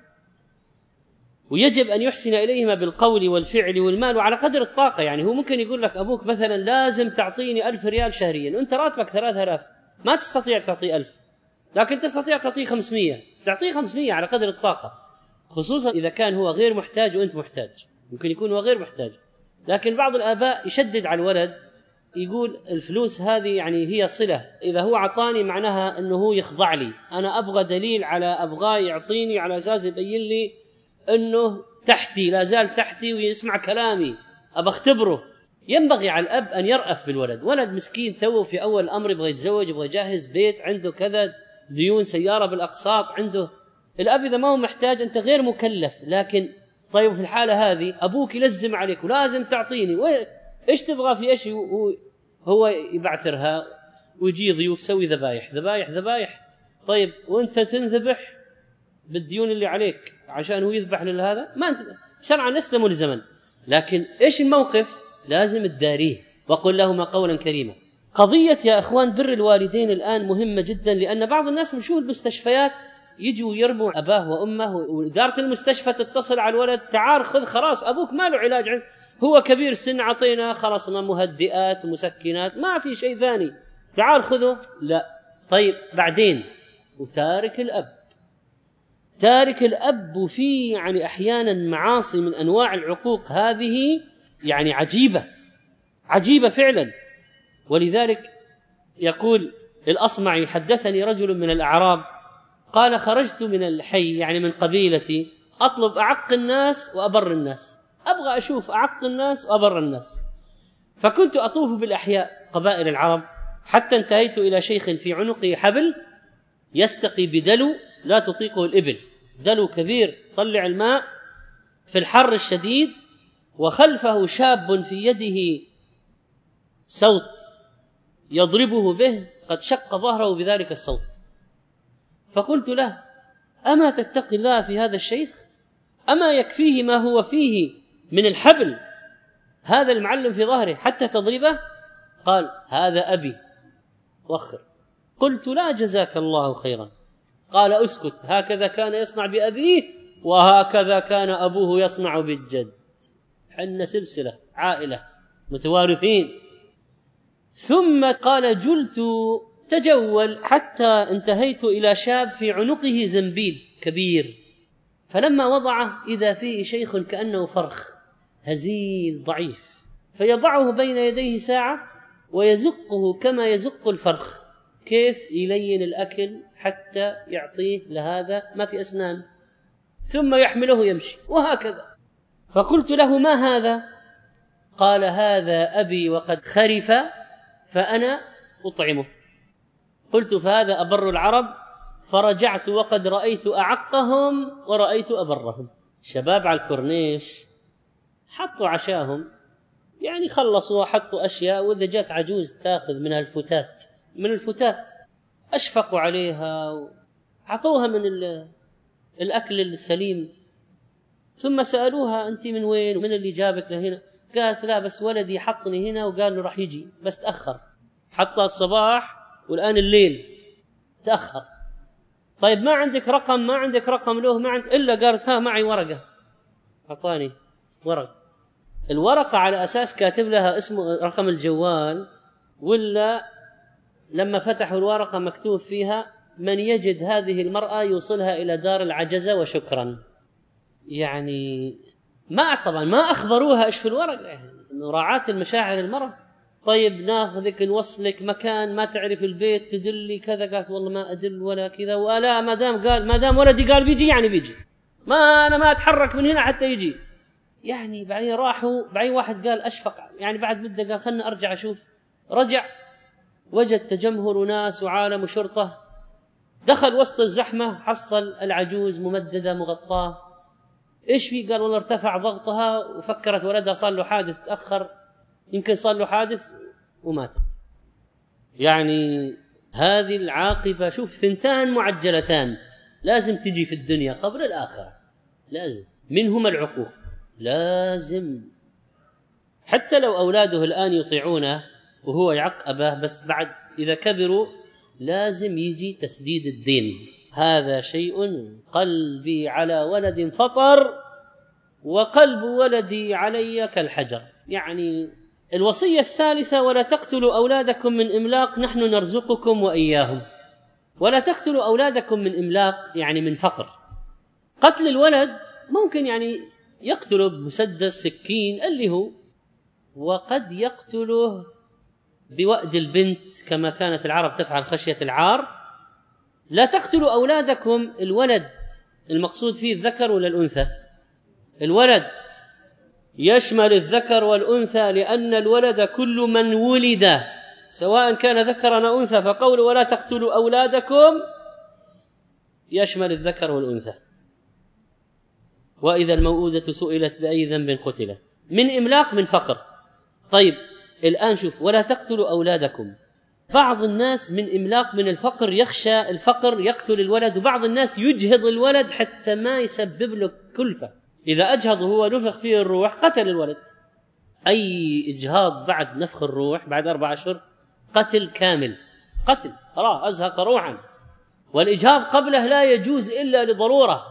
ويجب أن يحسن إليهما بالقول والفعل والمال وعلى قدر الطاقة. يعني هو ممكن يقول لك أبوك مثلا لازم تعطيني 1000 ريال شهريا، وأنت راتبك 3000، ما تستطيع تعطي 1000، لكن تستطيع تعطيه 500، تعطيه 500 على قدر الطاقة، خصوصا إذا كان هو غير محتاج وأنت محتاج. ممكن يكون هو غير محتاج، لكن بعض الآباء يشدد على الولد، يقول الفلوس هذه يعني هي صلة، إذا هو عطاني معناها أنه هو يخضع لي، أنا أبغى دليل على أبغاه يعطيني على أساس يبين لي أنه تحتي، لا زال تحتي ويسمع كلامي، أبغى اختبره. ينبغي على الأب أن يرأف بالولد، ولد مسكين توه في أول الأمر، يبغى يتزوج، يبغى يجهز بيت، عنده كذا ديون، سيارة بالأقساط عنده. الأب إذا ما هو محتاج أنت غير مكلف، لكن طيب في الحالة هذه أبوك يلزم عليك ولازم تعطيني، إيش تبغى في إيش؟ هو يبعثرها ويجي ضيوف، سوي ذبايح ذبايح ذبايح، طيب وأنت تنذبح بالديون اللي عليك عشان هو يذبح لهذا؟ ما أنت شرعا لست ملزما، لكن إيش الموقف؟ لازم تداريه وقل لهما قولا كريما. قضية يا أخوان بر الوالدين الآن مهمة جدا، لأن بعض الناس بنشوف المستشفيات يجوا يرموا أباه وأمه، وإدارة المستشفى تتصل على الولد، تعال خذ، خلاص أبوك ما له علاج عند، هو كبير سن، عطينا خلصنا مهدئات مسكنات، ما في شيء ثاني، تعال خذه. لا، طيب بعدين. وتارك الأب، تارك الأب، وفي يعني أحيانا معاصي من أنواع العقوق هذه يعني عجيبة عجيبة فعلا. ولذلك يقول الأصمعي: حدثني رجل من الأعراب قال: خرجت من الحي يعني من قبيلتي أطلب أعق الناس وأبر الناس، أبغى أشوف أعق الناس وأبر الناس، فكنت أطوف بالأحياء قبائل العرب حتى انتهيت إلى شيخ في عنقه حبل يستقي بدلو لا تطيقه الإبل، دلو كبير طلع الماء في الحر الشديد، وخلفه شاب في يده صوت يضربه به قد شق ظهره بذلك الصوت. فقلت له: أما تتقي الله في هذا الشيخ؟ أما يكفيه ما هو فيه من الحبل هذا المعلم في ظهره حتى تضربه؟ قال: هذا أبي، وخر. قلت: لا جزاك الله خيرا. قال: أسكت، هكذا كان يصنع بأبيه وهكذا كان أبوه يصنع بالجد، حنا سلسلة عائلة متوارثين. ثم قال: جلت تجول حتى انتهيت إلى شاب في عنقه زنبيل كبير، فلما وضعه إذا فيه شيخ كأنه فرخ هزيل ضعيف، فيضعه بين يديه ساعة ويزقه كما يزق الفرخ، كيف يلين الأكل حتى يعطيه لهذا ما في أسنان، ثم يحمله يمشي وهكذا. فقلت له: ما هذا؟ قال: هذا أبي وقد خرف فأنا أطعمه. قلت: فهذا أبر العرب؟ فرجعت وقد رأيت أعقهم ورأيت أبرهم. شباب على الكورنيش حطوا عشاهم، يعني خلصوا حطوا أشياء، وإذا جات عجوز تأخذ منها الفتات، من الفتات أشفقوا عليها وعطوها من الأكل السليم، ثم سألوها: أنت من وين ومن اللي جابك لهنا؟ قالت: لا بس ولدي حطني هنا وقال له راح يجي بس تأخر، حطها الصباح والآن الليل تأخر. طيب ما عندك رقم؟ ما عندك رقم له؟ ما عندك إلا. قالت: ها معي ورقة، أعطاني ورق، الورقة على أساس كاتب لها اسم رقم الجوال، ولا لما فتحوا الورقة مكتوب فيها: من يجد هذه المرأة يوصلها إلى دار العجزة وشكرا. يعني ما طبعا ما أخبروها إيش في الورقة، يعني مراعاة المشاعر المرأة. طيب ناخذك نوصلك مكان ما تعرف البيت، تدلي كذا. قالت: والله ما أدل ولا كذا، ولا ما دام ولدي قال بيجي يعني بيجي، ما أنا ما أتحرك من هنا حتى يجي. يعني بعدين راحوا، بعدين واحد قال أشفق، يعني بعد مدة قال: خلنا أرجع أشوف. رجع وجد تجمهر ناس وعالم وشرطة، دخل وسط الزحمة حصل العجوز ممددة مغطاة. إيش في؟ قال: والله ارتفع ضغطها وفكرت ولدها صار له حادث، تأخر يمكن صار له حادث وماتت. يعني هذه العاقبة، شوف، ثنتان معجلتان لازم تجي في الدنيا قبل الآخرة، لازم، منهما العقوق، لازم. حتى لو أولاده الآن يطيعونه وهو يعق أباه، بس بعد إذا كبروا لازم يجي تسديد الدين. هذا شيء قلبي على ولد فطر وقلب ولدي علي كالحجر. يعني الوصية الثالثة: ولا تقتلوا أولادكم من إملاق نحن نرزقكم وإياهم. ولا تقتلوا أولادكم من إملاق يعني من فقر. قتل الولد ممكن يعني يقتله بمسدس سكين اللي هو، وقد يقتله بوأد البنت كما كانت العرب تفعل خشية العار. لا تقتلوا أولادكم، الولد المقصود فيه الذكر ولا الأنثى؟ الولد يشمل الذكر والأنثى، لأن الولد كل من ولد سواء كان ذكرا أو أنثى، فقول ولا تقتلوا أولادكم يشمل الذكر والأنثى. وإذا الموءودة سئلت بأي ذنب قتلت. من إملاق من فقر. طيب الآن شوف: ولا تقتلوا أولادكم. بعض الناس من إملاق من الفقر يخشى الفقر يقتل الولد، وبعض الناس يجهض الولد حتى ما يسبب له كلفة. إذا أجهضه هو نفخ فيه الروح قتل الولد. أي إجهاض بعد نفخ الروح بعد 4 أشهر قتل كامل، قتل خلاص أزهق روحا. والإجهاض قبله لا يجوز إلا لضرورة،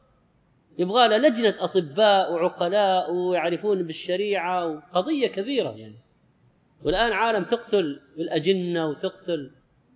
يبغى له لجنة أطباء وعقلاء ويعرفون بالشريعة، وقضية كبيرة يعني. والآن عالم تقتل بالأجنة وتقتل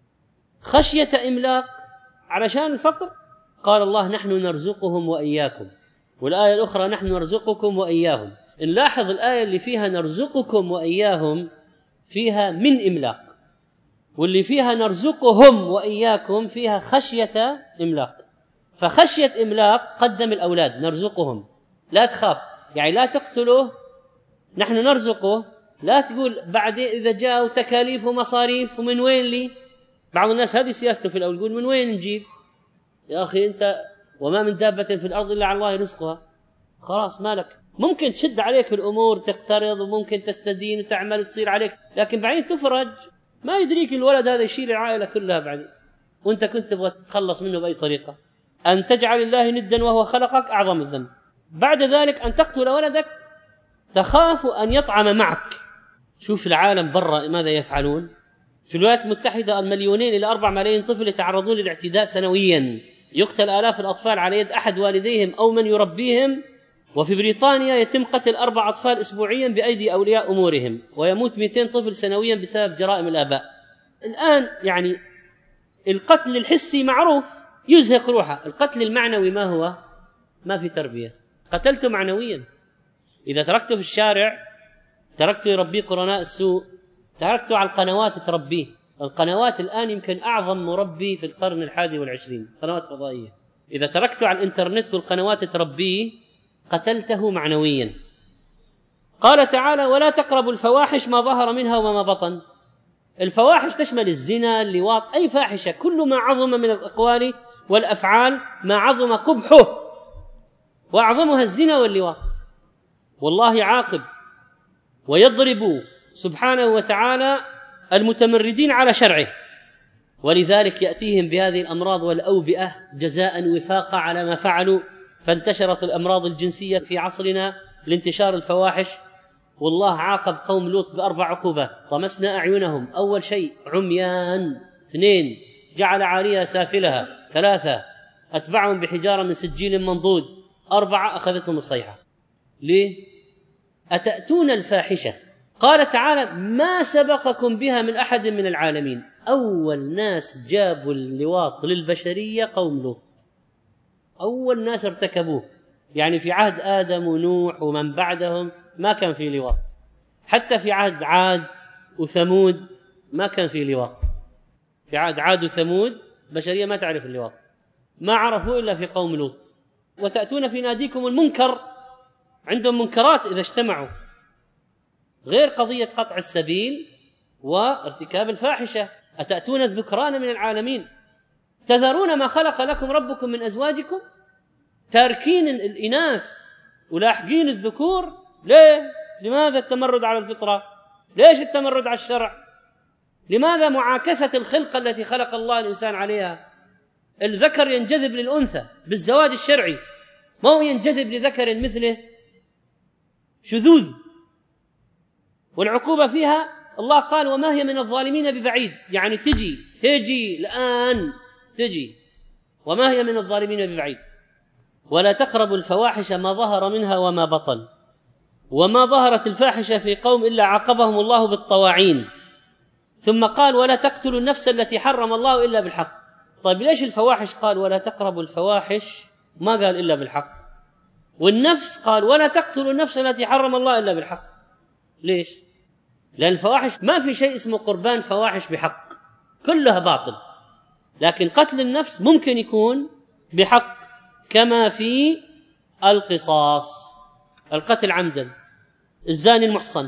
خشية إملاق علشان الفقر. قال الله: نحن نرزقهم وإياكم. والآية الأخرى: نحن نرزقكم وإياهم. نلاحظ الآية اللي فيها نرزقكم وإياهم فيها من إملاق، واللي فيها نرزقهم وإياكم فيها خشية إملاق. فخشية إملاق قدم الأولاد، نرزقهم لا تخاف، يعني لا تقتله، نحن نرزقه. لا تقول بعدين إذا جاءوا تكاليف ومصاريف ومن وين لي. بعض الناس هذه سياسته في الأول، يقول من وين نجيب يا أخي أنت، وما من دابة في الأرض إلا على الله رزقها. خلاص مالك، ممكن تشد عليك الأمور، تقترض وممكن تستدين وتعمل وتصير عليك، لكن بعدين تفرج ما يدريك الولد هذا يشيل العائلة كلها بعدين، وأنت كنت تبغى تتخلص منه بأي طريقة. أن تجعل الله ندا وهو خلقك أعظم الذنب. بعد ذلك أن تقتل ولدك تخاف أن يطعم معك. شوف العالم برا ماذا يفعلون. في الولايات المتحدة 2 إلى 4 ملايين طفل يتعرضون للاعتداء سنويا، يقتل آلاف الأطفال على يد أحد والديهم أو من يربيهم. وفي بريطانيا يتم قتل 4 أطفال أسبوعيا بأيدي أولياء أمورهم، ويموت 200 طفل سنويا بسبب جرائم الآباء. الآن يعني القتل الحسي معروف يزهق روحه، القتل المعنوي ما هو؟ ما في تربية، قتلته معنويا. إذا تركته في الشارع تركته يربيه قرناء السوء، تركته على القنوات تربيه. القنوات الآن يمكن أعظم مربي في القرن 21، قنوات فضائية. إذا تركته على الإنترنت والقنوات تربيه قتلته معنويا. قال تعالى: ولا تقربوا الفواحش ما ظهر منها وما بطن. الفواحش تشمل الزنا، اللواط، أي فاحشة، كل ما عظم من الأقوال والأفعال ما عظم قبحه، وأعظمها الزنا واللواط. والله عاقب ويضرب سبحانه وتعالى المتمردين على شرعه، ولذلك يأتيهم بهذه الأمراض والأوبئة جزاء وفاقا على ما فعلوا. فانتشرت الأمراض الجنسية في عصرنا لانتشار الفواحش. والله عاقب قوم لوط ب4 عقوبات: طمسنا أعينهم، أول شيء عميان، 2 جعل عاليها سافلها، 3 أتبعهم بحجارة من سجيل منضود، 4 أخذتهم الصيحة. ليه؟ أتأتون الفاحشة. قال تعالى: ما سبقكم بها من أحد من العالمين. أول ناس جابوا اللواط للبشرية قوم لوط، أول ناس ارتكبوه. يعني في عهد آدم ونوح ومن بعدهم ما كان في لواط، حتى في عهد عاد وثمود ما كان في لواط. في عهد عاد وثمود بشرية ما تعرف اللواط، ما عرفوا إلا في قوم لوط. وتأتون في ناديكم المنكر، عندهم منكرات إذا اجتمعوا، غير قضية قطع السبيل وارتكاب الفاحشة. أتأتون الذكران من العالمين، تذرون ما خلق لكم ربكم من أزواجكم، تاركين الإناث ولاحقين الذكور. ليه؟ لماذا التمرد على الفطرة؟ ليش التمرد على الشرع؟ لماذا معاكسة الخلقة التي خلق الله الإنسان عليها؟ الذكر ينجذب للأنثى بالزواج الشرعي، ما هو ينجذب لذكر مثله. شذوذ. والعقوبة فيها الله قال وما هي من الظالمين ببعيد، يعني تجي الآن تجي، وما هي من الظالمين ببعيد. ولا تقربوا الفواحش ما ظهر منها وما بطن، وما ظهرت الفاحشة في قوم إلا عاقبهم الله بالطواعين. ثم قال ولا تقتلوا النفس التي حرم الله إلا بالحق. طيب ليش الفواحش قال ولا تقربوا الفواحش، ما قال إلا بالحق؟ والنفس قال ولا تقتلوا النفس التي حرم الله إلا بالحق. ليش؟ لأن الفواحش ما في شيء اسمه قربان فواحش بحق، كلها باطل. لكن قتل النفس ممكن يكون بحق، كما في القصاص، القتل عمدا، الزاني المحصن،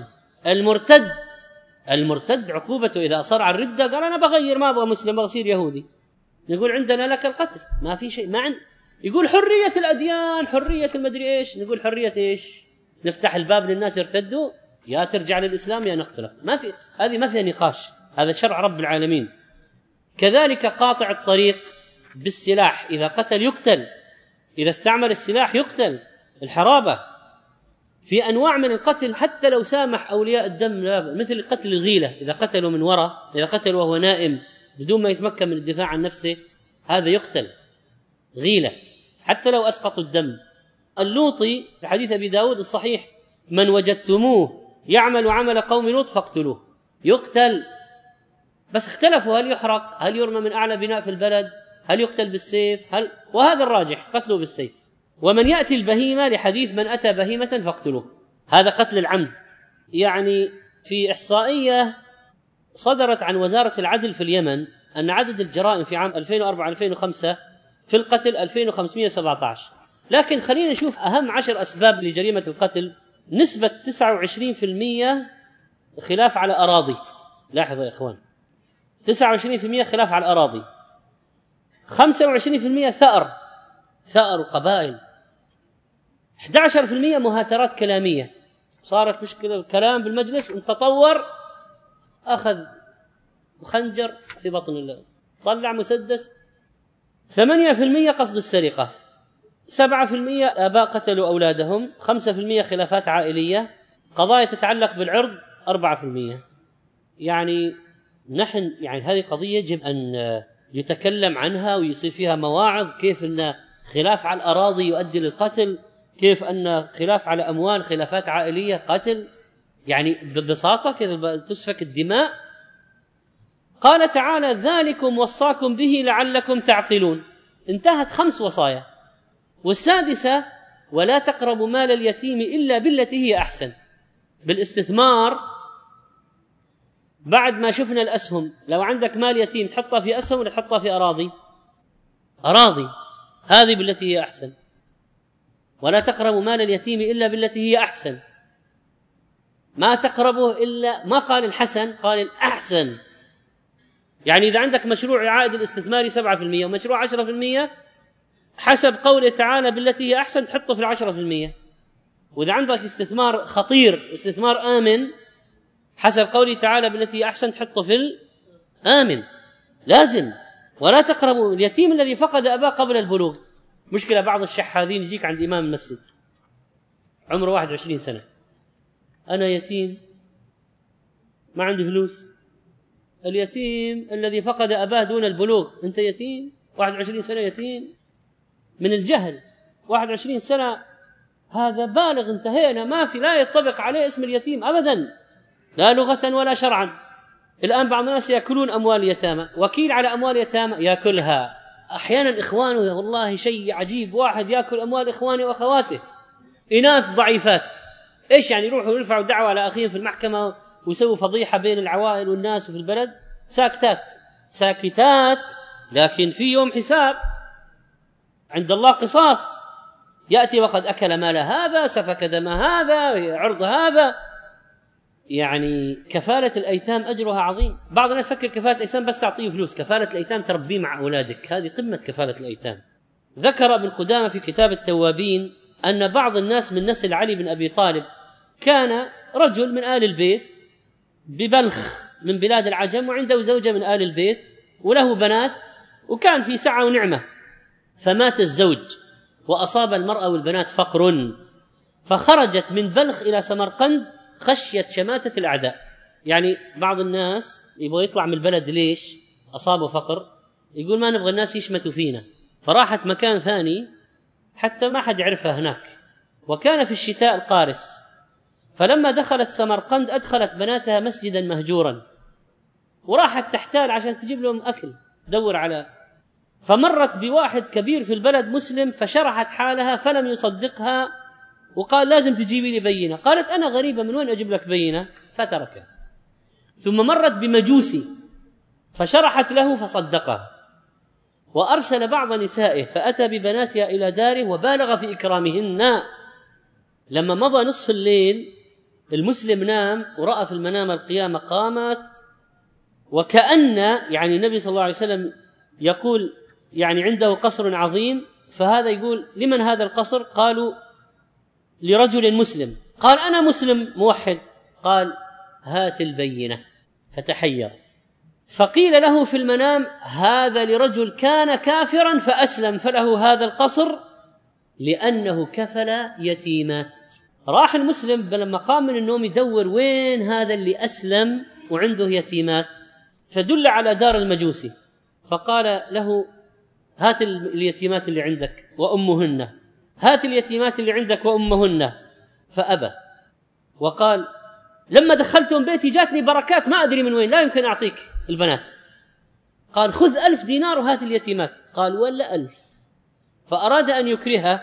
المرتد عقوبته إذا أصر على الردة قال أنا بغير، ما أبغى مسلم، بصير يهودي، نقول عندنا لك القتل، ما في شيء، ما يقول حرية الأديان، حرية المدري إيش، نقول حرية إيش؟ نفتح الباب للناس يرتدوا، يا ترجع للإسلام يا نقتلك، ما في، هذه ما فيها نقاش، هذا شرع رب العالمين. كذلك قاطع الطريق بالسلاح إذا قتل يقتل، إذا استعمل السلاح يقتل. الحرابة في أنواع من القتل حتى لو سامح أولياء الدم، مثل قتل الغيلة، إذا قتلوا من وراء، إذا قتل وهو نائم بدون ما يتمكن من الدفاع عن نفسه، هذا يقتل غيلة حتى لو أسقطوا الدم. اللوطي في حديث أبي داود الصحيح من وجدتموه يعمل عمل قوم لوط فاقتلوه، يقتل. بس اختلفوا هل يحرق، هل يرمى من أعلى بناء في البلد، هل يقتل بالسيف، وهذا الراجح قتله بالسيف. ومن يأتي البهيمة لحديث من أتى بهيمة فاقتلوه، هذا قتل العمد. يعني في إحصائية صدرت عن وزارة العدل في اليمن أن عدد الجرائم في عام 2004-2005 في القتل 2517. لكن خلينا نشوف أهم 10 أسباب لجريمة القتل. نسبة 29% خلاف على أراضي، لاحظوا يا إخوان، 29% خلاف على الأراضي، 25% ثأر وقبائل، 11% مهاترات كلامية، صارت مشكلة الكلام بالمجلس، ان تطور أخذ خنجر في بطن الله، طلع مسدس. 8% قصد السرقة، 7% آباء قتلوا أولادهم، 5% خلافات عائلية، قضايا تتعلق بالعرض 4%. يعني نحن هذه قضية يجب أن يتكلم عنها ويصير فيها مواعظ، كيف أن خلاف على الأراضي يؤدي للقتل، كيف أن خلاف على أموال، خلافات عائلية قتل، يعني ببساطة كذا تسفك الدماء. قال تعالى ذلكم وصاكم به لعلكم تعقلون، انتهت 5 وصايا. والسادسة ولا تقربوا مال اليتيم إلا بالتي هي أحسن. بالاستثمار بعد ما شفنا الأسهم، لو عندك مال يتيم تحطها في أسهم ولا تحطها في أراضي، هذه بالتي هي أحسن. ولا تقربوا مال اليتيم إلا بالتي هي أحسن، ما تقربه إلا، ما قال الحسن، قال الأحسن. يعني إذا عندك مشروع عائد الاستثماري 7% ومشروع 10%، حسب قوله تعالى بالتي هي أحسن تحطه في 10%. وإذا عندك استثمار خطير، استثمار آمن، حسب قوله تعالى بالتي هي أحسن تحطه في الآمن. لازم. ولا تقربوا اليتيم الذي فقد أباه قبل البلوغ. مشكلة بعض الشحاذين يجيك عند إمام المسجد عمره 21 سنة، أنا يتيم ما عندي فلوس. اليتيم الذي فقد أباه دون البلوغ، أنت يتيم 21 سنة يتيم من الجهل. 21 سنة هذا بالغ، انتهينا، ما في، لا يطبق عليه اسم اليتيم أبدا، لا لغة ولا شرعا. الآن بعض الناس يأكلون أموال اليتامى، وكيل على أموال اليتامى يأكلها. أحيانا إخوانه، والله شيء عجيب، واحد يأكل أموال إخوانه وأخواته، إناث ضعيفات، إيش يعني؟ يروحوا يرفعوا دعوة على أخيهم في المحكمة ويسووا فضيحة بين العوائل والناس وفي البلد، ساكتات، لكن في يوم حساب عند الله، قصاص. يأتي وقد أكل مال هذا، سفك دم هذا، عرض هذا. يعني كفالة الأيتام أجرها عظيم. بعض الناس فكر كفالة الأيتام بس تعطيه فلوس، كفالة الأيتام تربيه مع أولادك، هذه قمة كفالة الأيتام. ذكر ابن قدامة في كتاب التوابين أن بعض الناس من نسل علي بن أبي طالب كان رجل من آل البيت ببلخ من بلاد العجم، وعنده زوجة من آل البيت وله بنات، وكان في سعة ونعمة، فمات الزوج وأصاب المرأة والبنات فقر، فخرجت من بلخ إلى سمرقند خشية شماتة الأعداء. يعني بعض الناس يبغى يطلع من البلد، ليش؟ أصابه فقر، يقول ما نبغى الناس يشمتوا فينا، فراحت مكان ثاني حتى ما حد يعرفها هناك. وكان في الشتاء القارس، فلما دخلت سمرقند أدخلت بناتها مسجدا مهجورا، وراحت تحتال عشان تجيب لهم أكل، دور على، فمرت بواحد كبير في البلد مسلم فشرحت حالها فلم يصدقها وقال لازم تجيبي لي بينة. قالت أنا غريبة، من وين أجيب لك بينة؟ فتركها. ثم مرت بمجوسي فشرحت له فصدقها، وأرسل بعض نسائه فأتى ببناتها إلى داره وبالغ في إكرامهن. لما مضى نصف الليل المسلم نام ورأى في المنام القيامة قامت، وكأن يعني النبي صلى الله عليه وسلم يقول يعني عنده قصر عظيم، فهذا يقول لمن هذا القصر؟ قالوا لرجل مسلم. قال أنا مسلم موحد. قال هات البينة. فتحير، فقيل له في المنام هذا لرجل كان كافرا فأسلم فله هذا القصر لأنه كفل يتيمات. راح المسلم لما قام من النوم يدور وين هذا اللي أسلم وعنده يتيمات، فدل على دار المجوسي، فقال له هات اليتيمات اللي عندك وأمهن، هات اليتيمات اللي عندك وأمهن، فأبى. وقال لما دخلتهم بيتي جاتني بركات ما أدري من وين، لا يمكن أعطيك البنات. قال خذ 1000 دينار وهات اليتيمات. قال ولا 1000. فأراد أن يكرهه،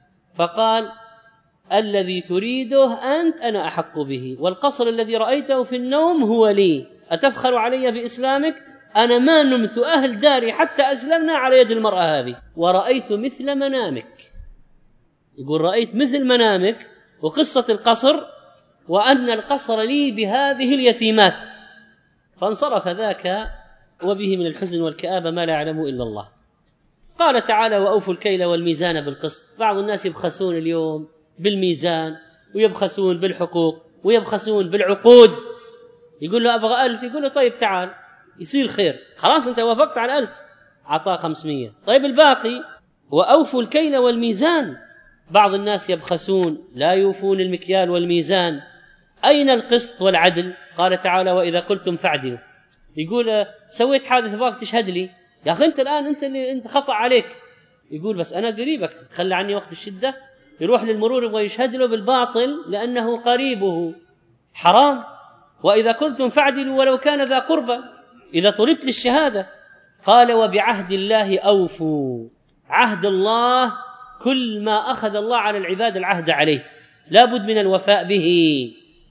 فقال الذي تريده أنت أنا أحق به، والقصر الذي رأيته في النوم هو لي، أتفخر علي بإسلامك؟ أنا ما نمت أهل داري حتى أسلمنا على يد المرأة هذه، ورأيت مثل منامك. يقول رأيت مثل منامك وقصة القصر، وأن القصر لي بهذه اليتيمات. فانصرف ذاك وبه من الحزن والكآبة ما لا يعلمه إلا الله. قال تعالى وأوفوا الكيل والميزان بالقسط. بعض الناس يبخسون اليوم بالميزان، ويبخسون بالحقوق، ويبخسون بالعقود. يقول له أبغى 1000، يقول له طيب تعال يصير خير، خلاص أنت وافقت على 1000، عطاه 500. طيب الباقي وأوفوا الكيل والميزان. بعض الناس يبخسون، لا يوفون المكيال والميزان. أين القسط والعدل؟ قال تعالى وإذا قلتم فاعدلوا. يقول سويت حادث باك تشهد لي، يا أخي أنت الآن أنت خطأ عليك. يقول بس أنا قريبك تتخلى عني وقت الشدة. يروح للمرور يبغى يشهد له بالباطل لأنه قريبه، حرام. وإذا قلتم فاعدلوا ولو كان ذا قربى، إذا طلبت للشهادة. قال وبعهد الله أوفوا. عهد الله كل ما أخذ الله على العباد العهد عليه لا بد من الوفاء به.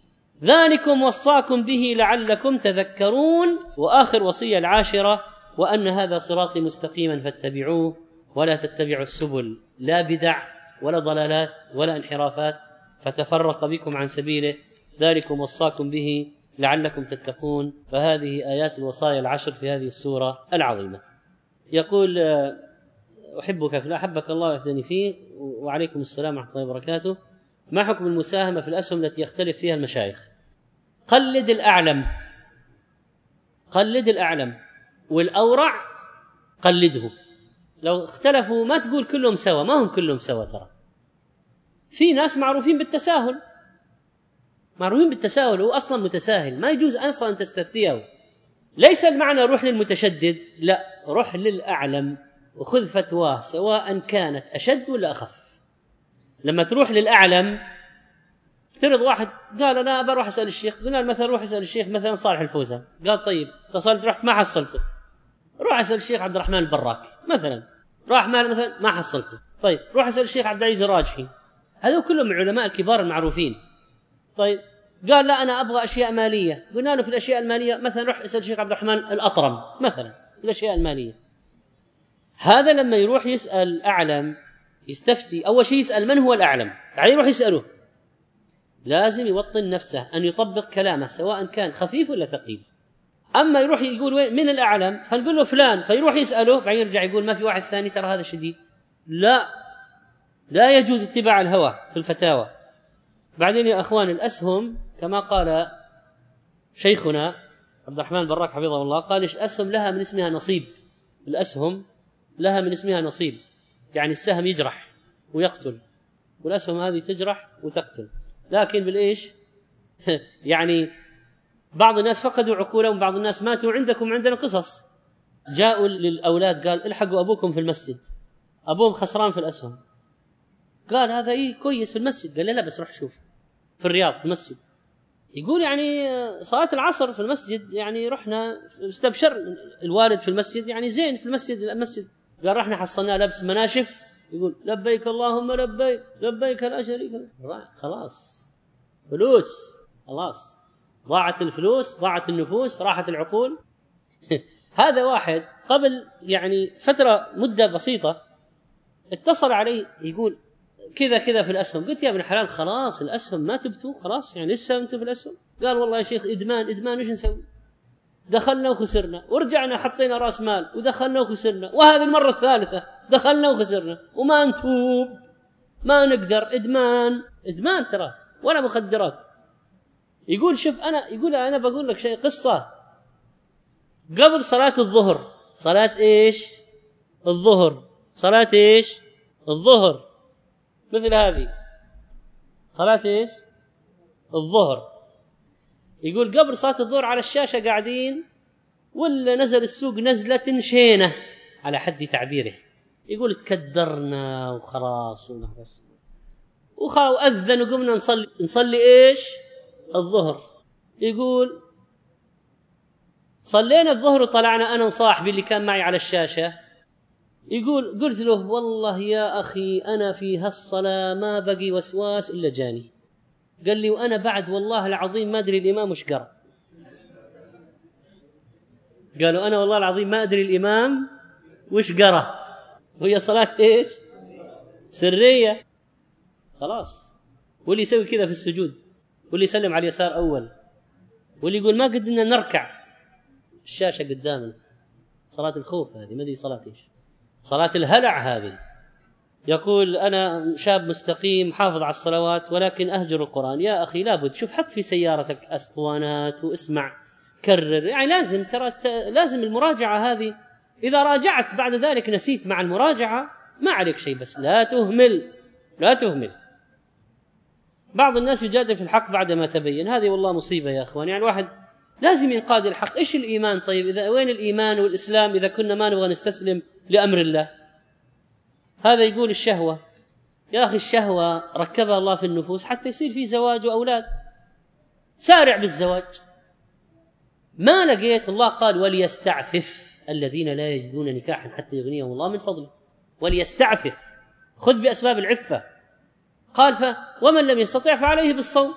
ذلكم وصاكم به لعلكم تذكرون. وآخر وصية العاشرة وأن هذا صراطي مستقيما فاتبعوه ولا تتبعوا السبل، لا بدع ولا ضلالات ولا انحرافات فتفرق بكم عن سبيله، ذلكم وصاكم به لعلكم تتقون. فهذه آيات الوصايا العشر في هذه السورة العظيمة. يقول أحبك في أحبك الله ويحفظني فيه، وعليكم السلام ورحمة الله وبركاته. ما حكم المساهمة في الأسهم التي يختلف فيها المشايخ؟ قلد الأعلم، قلد الأعلم، والأورع قلده. لو اختلفوا ما تقول كلهم سوا، ما هم كلهم سوا، ترى في ناس معروفين بالتساهل، معروفين بالتساهل، هو أصلا متساهل ما يجوز أصلا أن تستفتيه. ليس المعنى روح للمتشدد، لا، روح للأعلم وخذ فتواه سواء كانت أشد ولا أخف. لما تروح للأعلم، افترض واحد قال أنا بروح أسأل الشيخ، قلنا مثلا روح أسأل الشيخ مثلا صالح الفوزان، قال طيب اتصلت رحت ما حصلته، روح أسأل الشيخ عبد الرحمن البراك مثلا، راح مثلا ما حصلته، طيب روح أسأل الشيخ عبد العزيز الراجحي، هذول كلهم العلماء الكبار المعروفين. طيب قال لا أنا أبغى أشياء مالية، قلنا له في الأشياء المالية مثلا روح أسأل الشيخ عبد الرحمن الأطرم مثلا في الأشياء المالية. هذا لما يروح يسأل أعلم يستفتي، أول شيء يسأل من هو الأعلم، بعدين يروح يسأله. لازم يوطن نفسه أن يطبق كلامه سواء كان خفيف ولا ثقيل. أما يروح يقول وين من الأعلم فنقول له فلان، فيروح يسأله بعدين يرجع يقول ما في واحد ثاني ترى هذا شديد. لا يجوز اتباع الهوى في الفتاوى. بعدين يا أخوان الأسهم كما قال شيخنا عبد الرحمن البراك حفظه الله، قال الأسهم لها من اسمها نصيب، الأسهم لها من اسمها نصيب، يعني السهم يجرح ويقتل، والأسهم هذه تجرح وتقتل، لكن بالإيش؟ يعني بعض الناس فقدوا عقولهم، بعض الناس ماتوا عندكم عندنا قصص. جاءوا للأولاد قال الحقوا أبوكم في المسجد، أبوهم خسران في الأسهم. قال هذا إيه كويس في المسجد؟ قال لا بس روح شوف في الرياض في المسجد. يقول يعني صلاة العصر في المسجد، يعني رحنا استبشر الوالد في المسجد، يعني زين في المسجد. قال رحنا حصلناه لبس مناشف، يقول لبيك اللهم لبيك لبيك لا شريك لك. خلاص فلوس، خلاص ضاعت الفلوس، ضاعت النفوس، راحت العقول. هذا واحد قبل يعني فترة مدة بسيطة اتصل علي يقول كذا كذا في الأسهم. قلت يا ابن الحلال خلاص الأسهم ما تبتوا خلاص، يعني لسه أنتوا في الأسهم؟ قال والله يا شيخ إدمان وش نسوي؟ دخلنا وخسرنا ورجعنا حطينا رأس مال ودخلنا وخسرنا، وهذه المرة الثالثة دخلنا وخسرنا وما نتوب، ما نقدر. إدمان ترى ولا مخدرات. يقول شوف أنا بقول لك شيء، قصة قبل صلاة الظهر، صلاة إيش؟ الظهر، صلاة إيش؟ الظهر، مثل هذه صلاة إيش؟ الظهر. يقول قبل صلاة الظهر على الشاشة قاعدين، ولا نزل السوق نزلة شينة على حد تعبيره. يقول تكدرنا وخلاص ونحبس وأذن وقمنا نصلي إيش؟ الظهر. يقول صلينا الظهر وطلعنا أنا وصاحبي اللي كان معي على الشاشة. يقول قلت له والله يا أخي أنا في هالصلاة ما بقي وسواس إلا جاني. قال لي وأنا بعد والله العظيم ما أدري الإمام وش قرأ. قالوا أنا والله العظيم ما أدري الإمام وش قرأ، وهي صلاة إيش؟ سرية. خلاص. واللي يسوي كذا في السجود، واللي يسلم على اليسار أول، واللي يقول ما قدرنا نركع، الشاشة قدامنا. صلاة الخوف هذه، ما أدري صلاة إيش، صلاة الهلع هذه. يقول أنا شاب مستقيم حافظ على الصلوات ولكن أهجر القرآن. يا أخي لابد، شوف حط في سيارتك أسطوانات واسمع كرر، يعني لازم ترى لازم المراجعة هذه. إذا راجعت بعد ذلك نسيت مع المراجعة ما عليك شيء، بس لا تهمل. بعض الناس يجادل في الحق بعدما تبين، هذه والله مصيبة يا أخوان. يعني الواحد لازم ينقاد الحق. إيش الإيمان؟ طيب إذا وين الإيمان والإسلام إذا كنا ما نبغى نستسلم لأمر الله؟ هذا يقول الشهوة. يا أخي الشهوة ركبها الله في النفوس حتى يصير في زواج وأولاد. سارع بالزواج. ما لقيت الله قال وليستعفف الذين لا يجدون نكاحا حتى يغنيهم الله من فضله. وليستعفف، خذ بأسباب العفة. قال ومن لم يستطع فعليه بالصوم.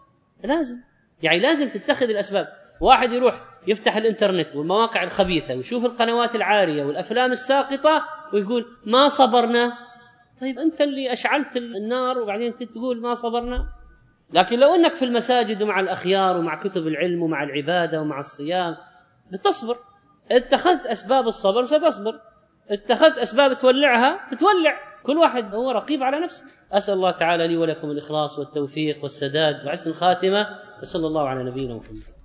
لازم تتخذ الأسباب. واحد يروح يفتح الإنترنت والمواقع الخبيثة ويشوف القنوات العارية والأفلام الساقطة ويقول ما صبرنا. طيب أنت اللي أشعلت النار وبعدين تقول ما صبرنا. لكن لو أنك في المساجد ومع الأخيار ومع كتب العلم ومع العبادة ومع الصيام بتصبر. اتخذت أسباب الصبر ستصبر، اتخذت أسباب تولعها بتولع. كل واحد هو رقيب على نفسه. أسأل الله تعالى لي ولكم الإخلاص والتوفيق والسداد وحسن الخاتمة، وصلى الله على نبينا محمد.